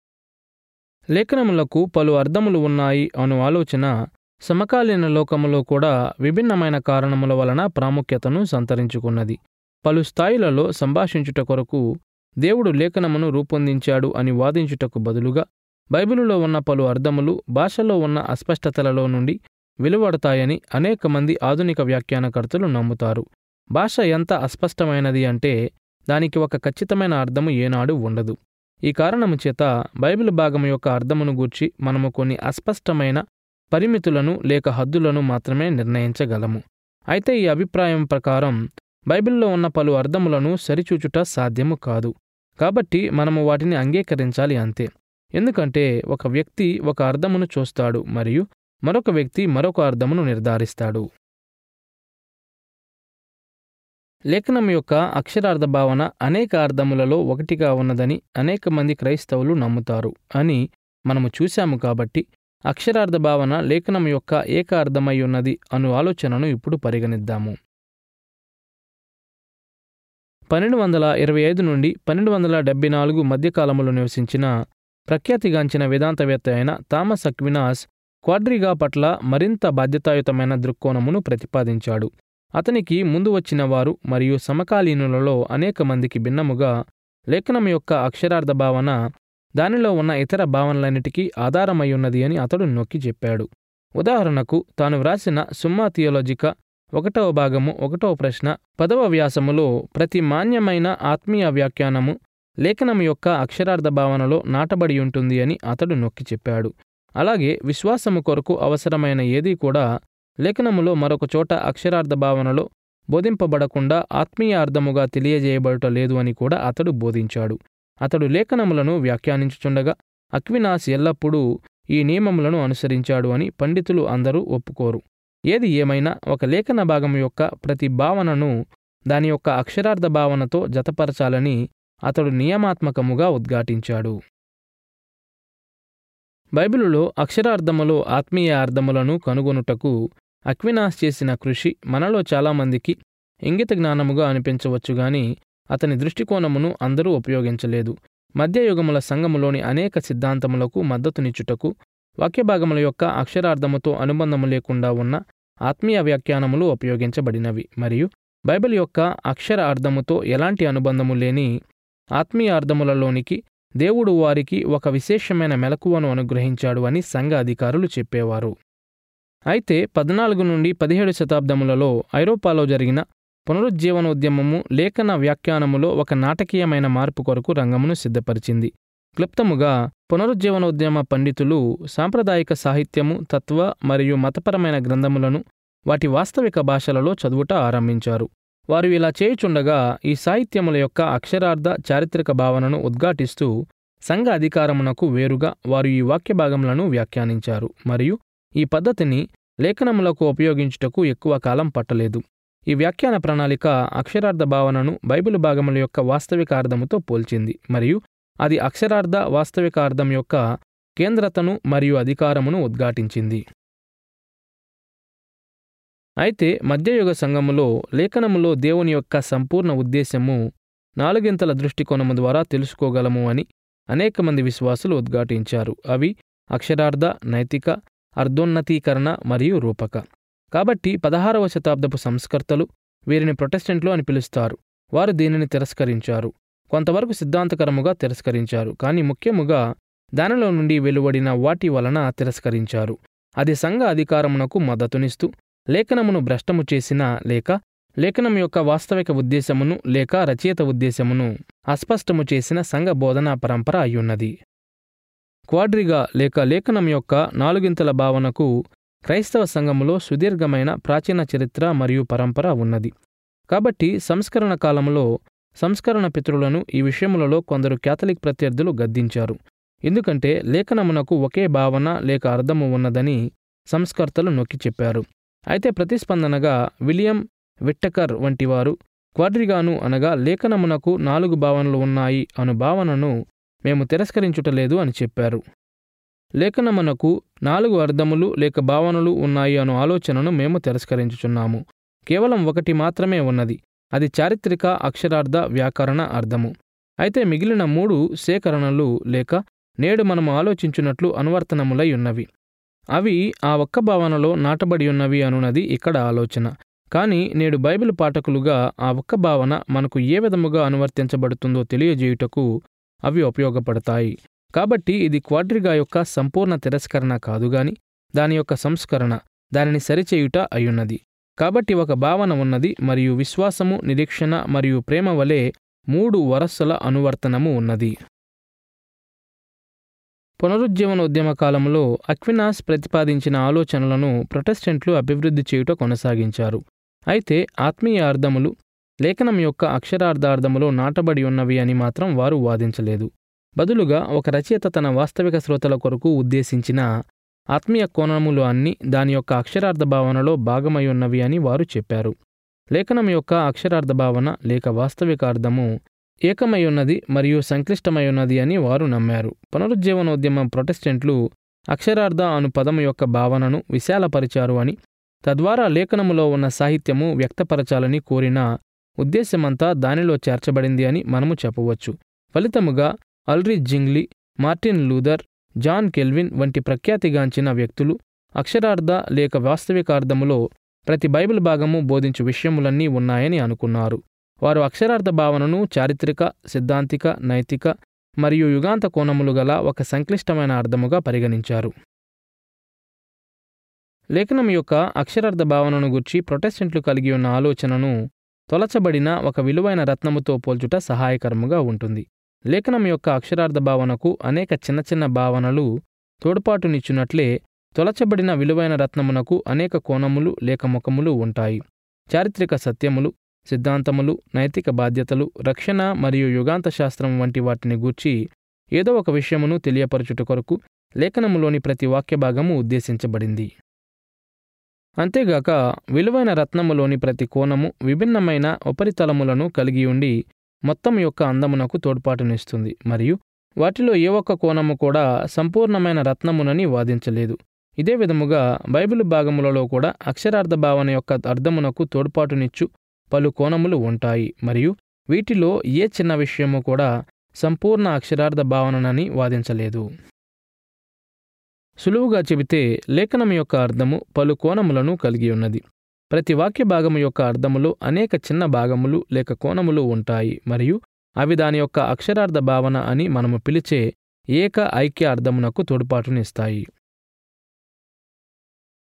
లేఖనములకు పలు అర్థములు ఉన్నాయి అను ఆలోచన సమకాలీన లోకములో కూడా విభిన్నమైన కారణముల వలన ప్రాముఖ్యతను సంతరించుకున్నది. పలు స్థాయిలలో సంభాషించుట కొరకు దేవుడు లేఖనమును రూపొందించాడు అని వాదించుటకు బదులుగా బైబిలులో ఉన్న పలు అర్థములు భాషలో ఉన్న అస్పష్టతలలో నుండి వెలువడతాయని అనేక మంది ఆధునిక వ్యాఖ్యానకర్తలు నమ్ముతారు. భాష ఎంత అస్పష్టమైనది అంటే దానికి ఒక ఖచ్చితమైన అర్థము ఏనాడు ఉండదు. ఈ కారణము చేత బైబిల్ భాగము యొక్క అర్థమును గూర్చి మనము కొన్ని అస్పష్టమైన పరిమితులను లేక హద్దులను మాత్రమే నిర్ణయించగలము. అయితే ఈ అభిప్రాయం ప్రకారం బైబిల్లో ఉన్న పలు అర్థములను సరిచూచుట సాధ్యము కాదు. కాబట్టి మనము వాటిని అంగీకరించాలి అంతే. ఎందుకంటే ఒక వ్యక్తి ఒక అర్థమును చూస్తాడు మరియు మరొక వ్యక్తి మరొక అర్థమును నిర్ధారిస్తాడు. లేఖనం యొక్క అక్షరార్థ భావన అనేక అర్థములలో ఒకటిగా ఉన్నదని అనేక మంది క్రైస్తవులు నమ్ముతారు అని మనము చూశాము. కాబట్టి అక్షరార్థ భావన లేఖనం యొక్క ఏక అర్థమై ఉన్నది అను ఆలోచనను ఇప్పుడు పరిగణిద్దాము. పన్నెండు వందల ఇరవై ఐదు నుండి పన్నెండు వందల డెబ్బై నాలుగు మధ్యకాలములో నివసించిన ప్రఖ్యాతిగాంచిన వేదాంతవేత్త అయిన థామస్ అక్వినాస్ క్వాడ్రిగా పట్ల మరింత బాధ్యతాయుతమైన దృక్కోణమును ప్రతిపాదించాడు. అతనికి ముందు వచ్చిన వారు మరియు సమకాలీనులలో అనేక మందికి భిన్నముగా లేఖనం యొక్క అక్షరార్థ భావన దానిలో ఉన్న ఇతర భావనలన్నిటికీ ఆధారమయ్యున్నది అని అతడు నొక్కి చెప్పాడు. ఉదాహరణకు తాను వ్రాసిన సుమ్మా థియోలాజికా ఒకటవ భాగము ఒకటవ ప్రశ్న పదవ వ్యాసములో ప్రతి మాన్యమైన ఆత్మీయ వ్యాఖ్యానము లేఖనం యొక్క అక్షరార్థ భావనలో నాటబడి ఉంటుంది అని అతడు నొక్కి చెప్పాడు. అలాగే విశ్వాసము కొరకు అవసరమైన ఏదీ కూడా లేఖనములో మరొక చోట అక్షరార్థ భావనలో బోధింపబడకుండా ఆత్మీయ అర్థముగా తెలియజేయబడట లేదు అని కూడా అతడు బోధించాడు. అతడు లేఖనములను వ్యాఖ్యానించుచుండగా అక్వినాస్ ఎల్లప్పుడూ ఈ నియమములను అనుసరించాడు అని పండితులు అందరూ ఒప్పుకోరు. ఏది ఏమైనా ఒక లేఖన భాగం యొక్క ప్రతి భావనను దాని యొక్క అక్షరార్థ భావనతో జతపరచాలని అతడు నియమాత్మకముగా ఉద్ఘాటించాడు. బైబిలులో అక్షరార్థములో ఆత్మీయ అర్థములను కనుగొనుటకు అక్వినాస్ చేసిన కృషి మనలో చాలామందికి ఇంగిత జ్ఞానముగా అనిపించవచ్చు గాని అతని దృష్టికోణమును అందరూ ఉపయోగించలేదు. మధ్యయుగముల సంఘములోని అనేక సిద్ధాంతములకు మద్దతునిచ్చుటకు వాక్యభాగముల యొక్క అక్షరార్థముతో అనుబంధము లేకుండా ఉన్న ఆత్మీయ వ్యాఖ్యానములు ఉపయోగించబడినవి మరియు బైబిల్ యొక్క అక్షర అర్థముతో ఎలాంటి అనుబంధము లేని ఆత్మీయ అర్థములలోనికి దేవుడు వారికి ఒక విశేషమైన మెలకువను అనుగ్రహించాడు అని సంఘ అధికారులు చెప్పేవారు. అయితే పద్నాలుగు నుండి పదిహేడు శతాబ్దములలో ఐరోపాలో జరిగిన పునరుజ్జీవనోద్యమము లేఖన వ్యాఖ్యానములో ఒక నాటకీయమైన మార్పు కొరకు రంగమును సిద్ధపరిచింది. క్లుప్తముగా పునరుజ్జీవనోద్యమ పండితులు సాంప్రదాయిక సాహిత్యము, తత్వ మరియు మతపరమైన గ్రంథములను వాటి వాస్తవిక భాషలలో చదువుట ఆరంభించారు. వారు ఇలా చేయుచుండగా ఈ సాహిత్యముల యొక్క అక్షరార్థ చారిత్రక భావనను ఉద్ఘాటిస్తూ సంఘ అధికారమునకు వేరుగా వారు ఈ వాక్య భాగములను వ్యాఖ్యానించారు. మరియు ఈ పద్ధతిని లేఖనములకు ఉపయోగించుటకు ఎక్కువ కాలం పట్టలేదు. ఈ వ్యాఖ్యాన ప్రణాళిక అక్షరార్థ భావనను బైబిలు భాగముల యొక్క వాస్తవిక అర్థముతో పోల్చింది మరియు అది అక్షరార్థ వాస్తవిక అర్థం యొక్క కేంద్రతను మరియు అధికారమును ఉద్ఘాటించింది. అయితే మధ్యయుగ సంఘములో లేఖనములో దేవుని యొక్క సంపూర్ణ ఉద్దేశము నాలుగింతల దృష్టికోణము ద్వారా తెలుసుకోగలము అని అనేక మంది విశ్వాసులు ఉద్ఘాటించారు. అవి అక్షరార్థ, నైతిక, అర్ధోన్నతీకరణ మరియు రూపక. కాబట్టి పదహారవ శతాబ్దపు సంస్కర్తలు, వీరిని ప్రొటెస్టెంట్లు అని పిలుస్తారు, వారు దీనిని తిరస్కరించారు. కొంతవరకు సిద్ధాంతకరముగా తిరస్కరించారు, కానీ ముఖ్యముగా దానిలో నుండి వెలువడిన వాటి వలన తిరస్కరించారు. అది సంఘ అధికారమునకు మద్దతునిస్తూ లేఖనమును భ్రష్టము చేసిన లేక లేఖనం యొక్క వాస్తవిక ఉద్దేశమును లేక రచయిత ఉద్దేశమును అస్పష్టము చేసిన సంఘ బోధనా పరంపర అయ్యున్నది. క్వాడ్రిగా లేక లేఖనం యొక్క నాలుగింతల భావనకు క్రైస్తవ సంఘములో సుదీర్ఘమైన ప్రాచీన చరిత్ర మరియు పరంపర ఉన్నది. కాబట్టి సంస్కరణ కాలంలో సంస్కరణ పితరులను ఈ విషయములలో కొందరు క్యాథలిక్ ప్రత్యర్థులు గద్దించారు. ఎందుకంటే లేఖనమునకు ఒకే భావన లేక అర్థము ఉన్నదని సంస్కర్తలు నొక్కి చెప్పారు. అయితే ప్రతిస్పందనగా విలియం విట్టకర్ వంటి వారు క్వాడ్రిగాను అనగా లేఖనమునకు నాలుగు భావనలు ఉన్నాయి అను భావనను మేము తిరస్కరించుటలేదు అని చెప్పారు. లేఖనమునకు నాలుగు అర్థములు లేక భావనలు ఉన్నాయి అను ఆలోచనను మేము తిరస్కరించుచున్నాము. కేవలం ఒకటి మాత్రమే ఉన్నది, అది చారిత్రక అక్షరార్థ వ్యాకరణ అర్థము. అయితే మిగిలిన మూడు సేకరణలు లేక నేడు మనము ఆలోచించున్నట్లు అనువర్తనములై ఉన్నవి. అవి ఆ ఒక్క భావనలో నాటబడి ఉన్నవి అనున్నది ఇక్కడ ఆలోచన. కానీ నేడు బైబిల్ పాఠకులుగా ఆ ఒక్క భావన మనకు ఏ విధముగా అనువర్తించబడుతుందో తెలియజేయుటకు అవి ఉపయోగపడతాయి. కాబట్టి ఇది క్వాడ్రిగా యొక్క సంపూర్ణ తిరస్కరణ కాదుగాని దాని యొక్క సంస్కరణ, దానిని సరిచేయుట అయ్యున్నది. కాబట్టి ఒక భావన ఉన్నది మరియు విశ్వాసము, నిరీక్షణ మరియు ప్రేమ వలె మూడు వరసల అనువర్తనము ఉన్నది. పునరుజ్జీవనోద్యమ కాలంలో అక్వినాస్ ప్రతిపాదించిన ఆలోచనలను ప్రొటెస్టెంట్లు అభివృద్ధి చేయుట కొనసాగించారు. అయితే ఆత్మీయ అర్థములు లేఖనం యొక్క అక్షరార్థార్థములో నాటబడి ఉన్నవి అని మాత్రం వారు వాదించలేదు. బదులుగా ఒక రచయిత తన వాస్తవిక శ్రోతల కొరకు ఉద్దేశించిన ఆత్మీయ కోణములు అన్నీ దాని యొక్క అక్షరార్థ భావనలో భాగమై ఉన్నవి అని వారు చెప్పారు. లేఖనం యొక్క అక్షరార్థ భావన లేక వాస్తవిక అర్థము ఏకమై ఉన్నది మరియు సంక్లిష్టమై ఉన్నది అని వారు నమ్మారు. పునరుజ్జీవనోద్యమ ప్రొటెస్టెంట్లు అక్షరార్థ అను పదము యొక్క భావనను విశాలపరిచారు అని, తద్వారా లేఖనములో ఉన్న సాహిత్యము వ్యక్తపరచాలని కోరిన ఉద్దేశమంతా దానిలో చేర్చబడింది అని మనము చెప్పవచ్చు. ఫలితముగా Huldrych Zwingli, Martin Luther, John Calvin వంటి ప్రఖ్యాతిగాంచిన వ్యక్తులు అక్షరార్థ లేక వాస్తవికార్థములో ప్రతి బైబిల్ భాగము బోధించు విషయములన్నీ ఉన్నాయని అనుకున్నారు. వారు అక్షరార్థ భావనను చారిత్రక, సిద్ధాంతిక, నైతిక మరియు యుగాంత కోణములు గల ఒక సంక్లిష్టమైన అర్థముగా పరిగణించారు. లేఖనం యొక్క అక్షరార్థ భావనను గుర్చి ప్రొటెస్టెంట్లు కలిగి ఉన్న ఆలోచనను తొలచబడిన ఒక విలువైన రత్నముతో పోల్చుట సహాయకరముగా ఉంటుంది. లేఖనం యొక్క అక్షరార్థ భావనకు అనేక చిన్న చిన్న భావనలు తోడ్పాటునిచ్చునట్లే తొలచబడిన విలువైన రత్నమునకు అనేక కోణములు లేక ముఖములు ఉంటాయి. చారిత్రక సత్యములు, సిద్ధాంతములు, నైతిక బాధ్యతలు, రక్షణ మరియు యుగాంత శాస్త్రం వంటి వాటిని గూర్చి ఏదో ఒక విషయమును తెలియపరచుట కొరకు లేఖనములోని ప్రతి వాక్య భాగము ఉద్దేశించబడింది. అంతేగాక విలువైన రత్నములోని ప్రతి కోణము విభిన్నమైన ఉపరితలములను కలిగి ఉండి మొత్తం యొక్క అందమునకు తోడ్పాటునిస్తుంది మరియు వాటిలో ఏ ఒక్క కోణము కూడా సంపూర్ణమైన రత్నమునని వాదించలేదు. ఇదే విధముగా బైబిలు భాగములలో కూడా అక్షరార్థ భావన యొక్క అర్థమునకు తోడ్పాటునిచ్చు పలు కోణములు ఉంటాయి మరియు వీటిలో ఏ చిన్న విషయము కూడా సంపూర్ణ అక్షరార్థ భావనని వాదించలేదు. సులువుగా చెబితే లేఖనం యొక్క అర్థము పలు కోణములను కలిగి ఉన్నది. ప్రతి వాక్య భాగము యొక్క అర్థములో అనేక చిన్న భాగములు లేక కోణములు ఉంటాయి మరియు అవి దాని యొక్క అక్షరార్థ భావన అని మనము పిలిచే ఏక ఐక్య అర్థమునకు తోడ్పాటునిస్తాయి.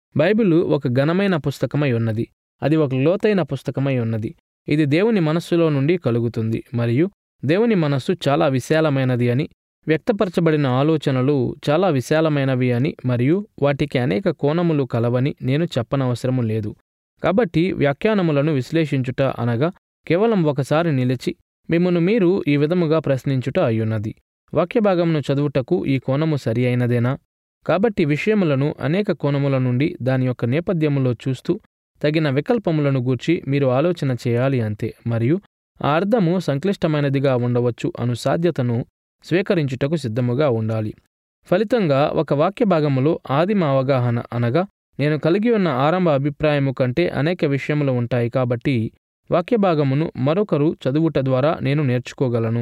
బైబిలు ఒక ఘనమైన పుస్తకమై ఉన్నది. అది ఒక లోతైన పుస్తకమై ఉన్నది. ఇది దేవుని మనస్సులో నుండి కలుగుతుంది మరియు దేవుని మనస్సు చాలా విశాలమైనది అని, వ్యక్తపరచబడిన ఆలోచనలు చాలా విశాలమైనవి అని మరియు వాటికి అనేక కోణములు కలవని నేను చెప్పనవసరము లేదు. కాబట్టి వ్యాఖ్యానములను విశ్లేషించుట అనగా కేవలం ఒకసారి నిలిచి మిమ్మును మీరు ఈ విధముగా ప్రశ్నించుట అయ్యున్నది. వాక్యభాగమును చదువుటకు ఈ కోణము సరి అయినదేనా? కాబట్టి విషయములను అనేక కోణముల నుండి దాని యొక్క నేపథ్యములో చూస్తూ తగిన వికల్పములను గూర్చి మీరు ఆలోచన చేయాలి అంతే. మరియు ఆ అర్థము సంక్లిష్టమైనదిగా ఉండవచ్చు అను సాధ్యతను స్వీకరించుటకు సిద్ధముగా ఉండాలి. ఫలితంగా ఒక వాక్య భాగములో ఆదిమ అవగాహన అనగా నేను కలిగి ఉన్న ఆరంభ అభిప్రాయము కంటే అనేక విషయములు ఉంటాయి. కాబట్టి వాక్యభాగమును మరొకరు చదువుట ద్వారా నేను నేర్చుకోగలను.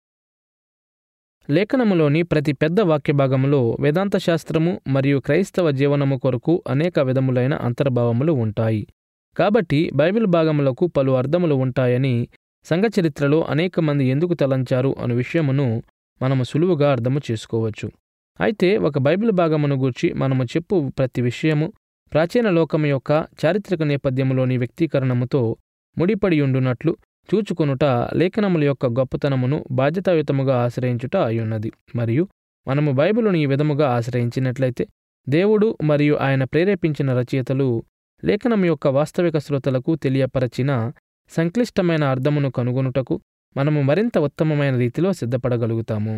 లేఖనములోని ప్రతి పెద్ద వాక్యభాగములో వేదాంత శాస్త్రము మరియు క్రైస్తవ జీవనము కొరకు అనేక విధములైన అంతర్భావములు ఉంటాయి. కాబట్టి బైబిల్ భాగములకు పలు అర్థములు ఉంటాయని సంఘచరిత్రలో అనేక మంది ఎందుకు తలంచారు అను విషయమును మనము సులువుగా అర్థము చేసుకోవచ్చు. అయితే ఒక బైబిల్ భాగమును గూర్చి మనము చెప్పు ప్రతి విషయము ప్రాచీన లోకము యొక్క చారిత్రక నేపథ్యములోని వ్యక్తీకరణముతో ముడిపడియుండునట్లు చూచుకొనుట లేఖనముల యొక్క గొప్పతనమును బాధ్యతాయుతముగా ఆశ్రయించుట అయ్యున్నది. మరియు మనము బైబిలును ఈ విధముగా ఆశ్రయించినట్లయితే దేవుడు మరియు ఆయన ప్రేరేపించిన రచయితలు లేఖనం యొక్క వాస్తవిక శ్రోతలకు తెలియపరచిన సంక్లిష్టమైన అర్థమును కనుగొనుటకు మనము మరింత ఉత్తమమైన రీతిలో సిద్ధపడగలుగుతాము.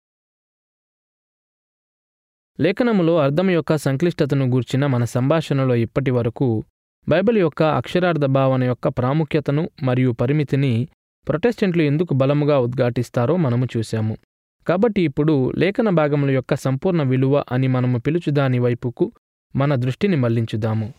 లేఖనములో అర్థం యొక్క సంక్లిష్టతను గూర్చిన మన సంభాషణలో ఇప్పటి వరకు బైబిల్ యొక్క అక్షరార్థ భావన యొక్క ప్రాముఖ్యతను మరియు పరిమితిని ప్రొటెస్టెంట్లు ఎందుకు బలముగా ఉద్ఘాటిస్తారో మనము చూశాము. కాబట్టి ఇప్పుడు లేఖన భాగముల యొక్క సంపూర్ణ విలువ అని మనము పిలుచుదాని వైపుకు మన దృష్టిని మళ్లించుదాము.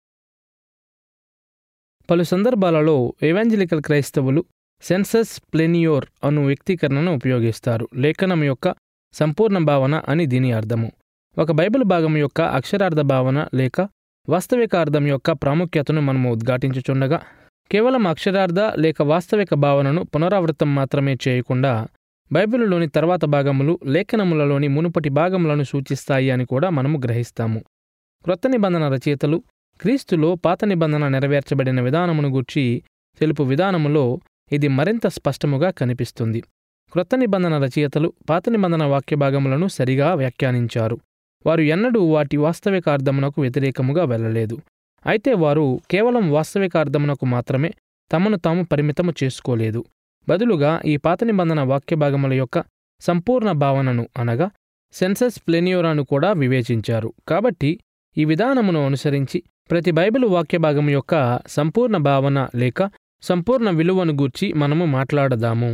పలు సందర్భాలలో ఎవాంజలికల్ క్రైస్తవులు సెన్సస్ ప్లెనియోర్ అను వ్యక్తీకరణను ఉపయోగిస్తారు. లేఖనం యొక్క సంపూర్ణ భావన అని దీని అర్థము. ఒక బైబిల్ భాగం యొక్క అక్షరార్థ భావన లేక వాస్తవిక అర్థం యొక్క ప్రాముఖ్యతను మనము ఉద్ఘాటించుచుండగా కేవలం అక్షరార్థ లేక వాస్తవిక భావనను పునరావృతం మాత్రమే చేయకుండా బైబిలులోని తర్వాత భాగములు లేఖనములలోని మునుపటి భాగములను సూచిస్తాయి అని కూడా మనము గ్రహిస్తాము. క్రొత్త నిబంధన రచయితలు క్రీస్తులో పాత నిబంధన నెరవేర్చబడిన విధానమును గూర్చి తెలుపు విధానములో ఇది మరింత స్పష్టముగా కనిపిస్తుంది. క్రొత్త నిబంధన రచయితలు పాత నిబంధన వాక్య భాగములను సరిగా వ్యాఖ్యానించారు. వారు ఎన్నడూ వాటి వాస్తవిక అర్థమునకు వ్యతిరేకముగా వెళ్ళలేదు. అయితే వారు కేవలం వాస్తవిక అర్థమునకు మాత్రమే తమను తాము పరిమితము చేసుకోలేదు. బదులుగా ఈ పాత నిబంధన వాక్య భాగముల యొక్క సంపూర్ణ భావనను అనగా సెన్సస్ ప్లెనియోరాను కూడా వివేచించారు. కాబట్టి ఈ విధానమును అనుసరించి ప్రతి బైబిలు వాక్య భాగము యొక్క సంపూర్ణ భావన లేక సంపూర్ణ విలువను గూర్చి మనము మాట్లాడదాము.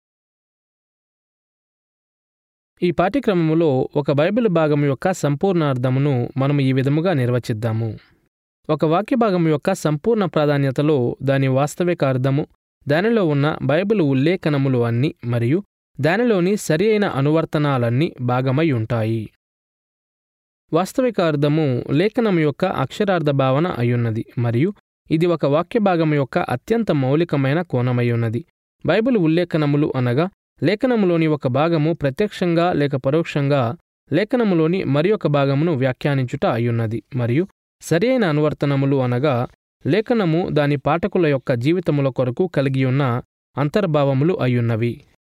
ఈ పాఠ్యక్రమములో ఒక బైబిల్ భాగం యొక్క సంపూర్ణ అర్థమును మనము ఈ విధముగా నిర్వచిద్దాము. ఒక వాక్య భాగం యొక్క సంపూర్ణ ప్రాధాన్యతలో దాని వాస్తవిక అర్థము, దానిలో ఉన్న బైబిల్ ఉల్లేఖనములు అన్నీ మరియు దానిలోని సరి అయిన అనువర్తనాలన్నీ భాగమై ఉంటాయి. వాస్తవిక అర్థము లేఖనం యొక్క అక్షరార్థ భావన అయ్యున్నది మరియు ఇది ఒక వాక్య భాగం యొక్క అత్యంత మౌలికమైన కోణమయ్యున్నది. బైబిల్ ఉల్లేఖనములు అనగా లేఖనములోని ఒక భాగము ప్రత్యక్షంగా లేక పరోక్షంగా లేఖనములోని మరి ఒక భాగమును వ్యాఖ్యానించుట అయ్యున్నది మరియు సరి అయిన అనువర్తనములు అనగా లేఖనము దాని పాఠకుల యొక్క జీవితముల కొరకు కలిగియున్న అంతర్భావములు అయ్యున్నవి.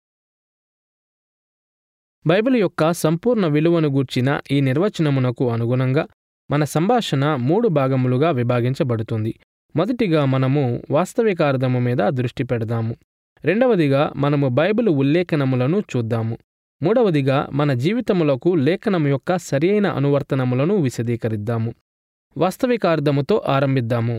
బైబిల్ యొక్క సంపూర్ణ విలువను గూర్చిన ఈ నిర్వచనమునకు అనుగుణంగా మన సంభాషణ మూడు భాగములుగా విభాగించబడుతుంది. మొదటిగా మనము వాస్తవిక అర్థము మీద దృష్టి పెడదాము. రెండవదిగా మనము బైబిల్ ఉల్లేఖనములను చూద్దాము. మూడవదిగా మన జీవితములకు లేఖనం యొక్క సరియైన అనువర్తనములను విశదీకరిద్దాము. వాస్తవిక అర్థముతో ఆరంభిద్దాము.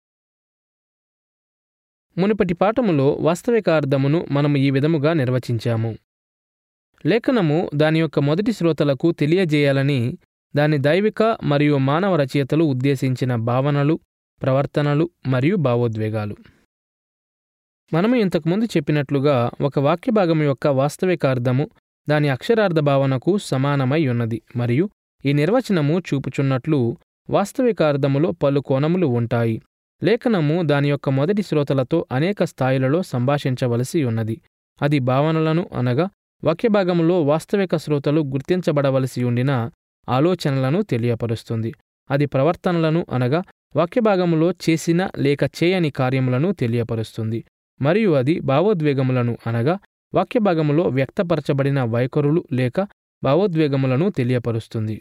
మునుపటి పాఠములో వాస్తవిక అర్థమును మనము ఈ విధముగా నిర్వచించాము. లేఖనము దాని యొక్క మొదటి శ్రోతలకు తెలియజేయాలని దాని దైవిక మరియు మానవ రచయితలు ఉద్దేశించిన భావనలు, ప్రవర్తనలు మరియు భావోద్వేగాలు. మనము ఇంతకుముందు చెప్పినట్లుగా ఒక వాక్య భాగం యొక్క వాస్తవిక అర్థము దాని అక్షరార్థ భావనకు సమానమై ఉన్నది మరియు ఈ నిర్వచనము చూపుచున్నట్లు వాస్తవిక అర్థములో పలు కోణములు ఉంటాయి. లేఖనము దాని యొక్క మొదటి శ్రోతలతో అనేక స్థాయిలలో సంభాషించవలసి ఉన్నది. అది భావనలను అనగా వాక్యభాగములో వాస్తవిక శ్రోతలు గుర్తించబడవలసి ఉండిన ఆలోచనలను తెలియపరుస్తుంది. అది ప్రవర్తనలను అనగా వాక్యభాగములో చేసిన లేక చేయని కార్యములను తెలియపరుస్తుంది. మరియు అది భావోద్వేగములను అనగా వాక్యభాగములో వ్యక్తపరచబడిన వైఖరులు లేక భావోద్వేగములను తెలియపరుస్తుంది.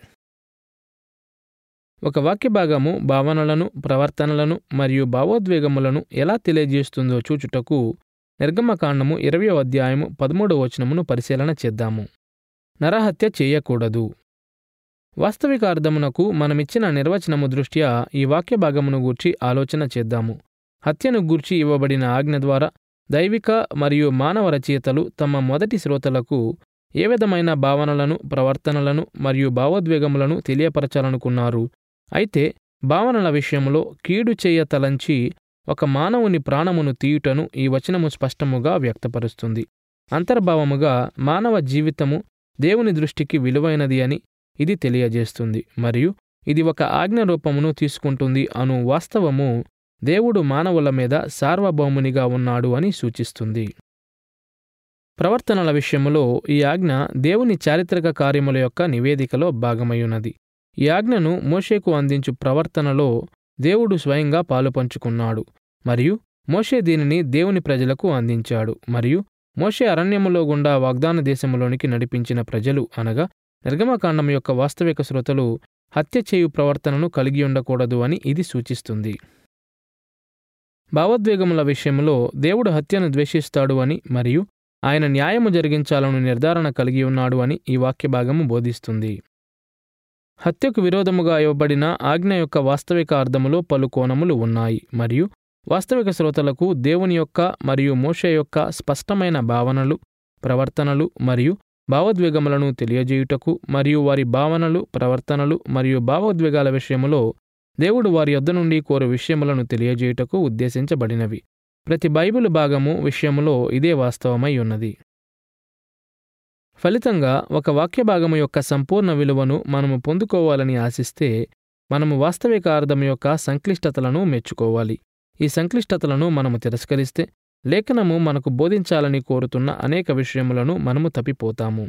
ఒక వాక్యభాగము భావనలను, ప్రవర్తనలను మరియు భావోద్వేగములను ఎలా తెలియజేస్తుందో చూచుటకు నిర్గమకాండము ఇరవయో అధ్యాయము పదమూడవ వచనమును పరిశీలన చేద్దాము. నరహత్య చేయకూడదు. వాస్తవిక అర్థమునకు మనమిచ్చిన నిర్వచనము దృష్ట్యా ఈ వాక్యభాగమును గూర్చి ఆలోచన చేద్దాము. హత్యను గూర్చి ఇవ్వబడిన ఆజ్ఞ ద్వారా దైవిక మరియు మానవ రచయితలు తమ మొదటి శ్రోతలకు ఏ విధమైన భావనలను, ప్రవర్తనలను మరియు భావోద్వేగములను తెలియపరచాలనుకున్నారు. అయితే భావనల విషయంలో కీడు చేయ తలంచి ఒక మానవుని ప్రాణమును తీయుటను ఈ వచనము స్పష్టముగా వ్యక్తపరుస్తుంది. అంతర్భావముగా మానవ జీవితము దేవుని దృష్టికి విలువైనది అని ఇది తెలియజేస్తుంది మరియు ఇది ఒక ఆజ్ఞ రూపమును తీసుకుంటుంది అను వాస్తవము దేవుడు మానవుల మీద సార్వభౌమునిగా ఉన్నాడు అని సూచిస్తుంది. ప్రవర్తనల విషయములో ఈ ఆజ్ఞ దేవుని చారిత్రక కార్యముల యొక్క నివేదికలో భాగమయ్యున్నది. ఈ ఆజ్ఞను మోషేకు అందించు ప్రవర్తనలో దేవుడు స్వయంగా పాలుపంచుకున్నాడు మరియు మోషే దీనిని దేవుని ప్రజలకు అందించాడు. మరియు మోషే అరణ్యములో గుండా వాగ్దాన దేశములోనికి నడిపించిన ప్రజలు అనగా నిర్గమకాండం యొక్క వాస్తవిక శ్రోతలు హత్య చేయు ప్రవర్తనను కలిగి ఉండకూడదు అని ఇది సూచిస్తుంది. భావోద్వేగముల విషయంలో దేవుడు హత్యను ద్వేషిస్తాడు అని మరియు ఆయన న్యాయము జరిగించాలని నిర్ధారణ కలిగి ఉన్నాడు అని ఈ వాక్యభాగము బోధిస్తుంది. హత్యకు విరోధముగా ఇవ్వబడిన ఆజ్ఞ యొక్క వాస్తవిక అర్థములో పలు కోణములు ఉన్నాయి మరియు వాస్తవిక శ్రోతలకు దేవుని యొక్క మరియు మోషే యొక్క స్పష్టమైన భావనలు, ప్రవర్తనలు మరియు భావోద్వేగములను తెలియజేయుటకు మరియు వారి భావనలు, ప్రవర్తనలు మరియు భావోద్వేగాల విషయములో దేవుడు వారి యొద్ద నుండి కోరు విషయములను తెలియజేయుటకు ఉద్దేశించబడినవి. ప్రతి బైబిలు భాగము విషయములో ఇదే వాస్తవమై ఉన్నది. ఫలితంగా ఒక వాక్యభాగము యొక్క సంపూర్ణ విలువను మనము పొందుకోవాలని ఆశిస్తే మనము వాస్తవిక అర్థం యొక్క సంక్లిష్టతలను మెచ్చుకోవాలి. ఈ సంక్లిష్టతలను మనము తిరస్కరిస్తే లేఖనము మనకు బోధించాలని కోరుతున్న అనేక విషయములను మనము తప్పిపోతాము.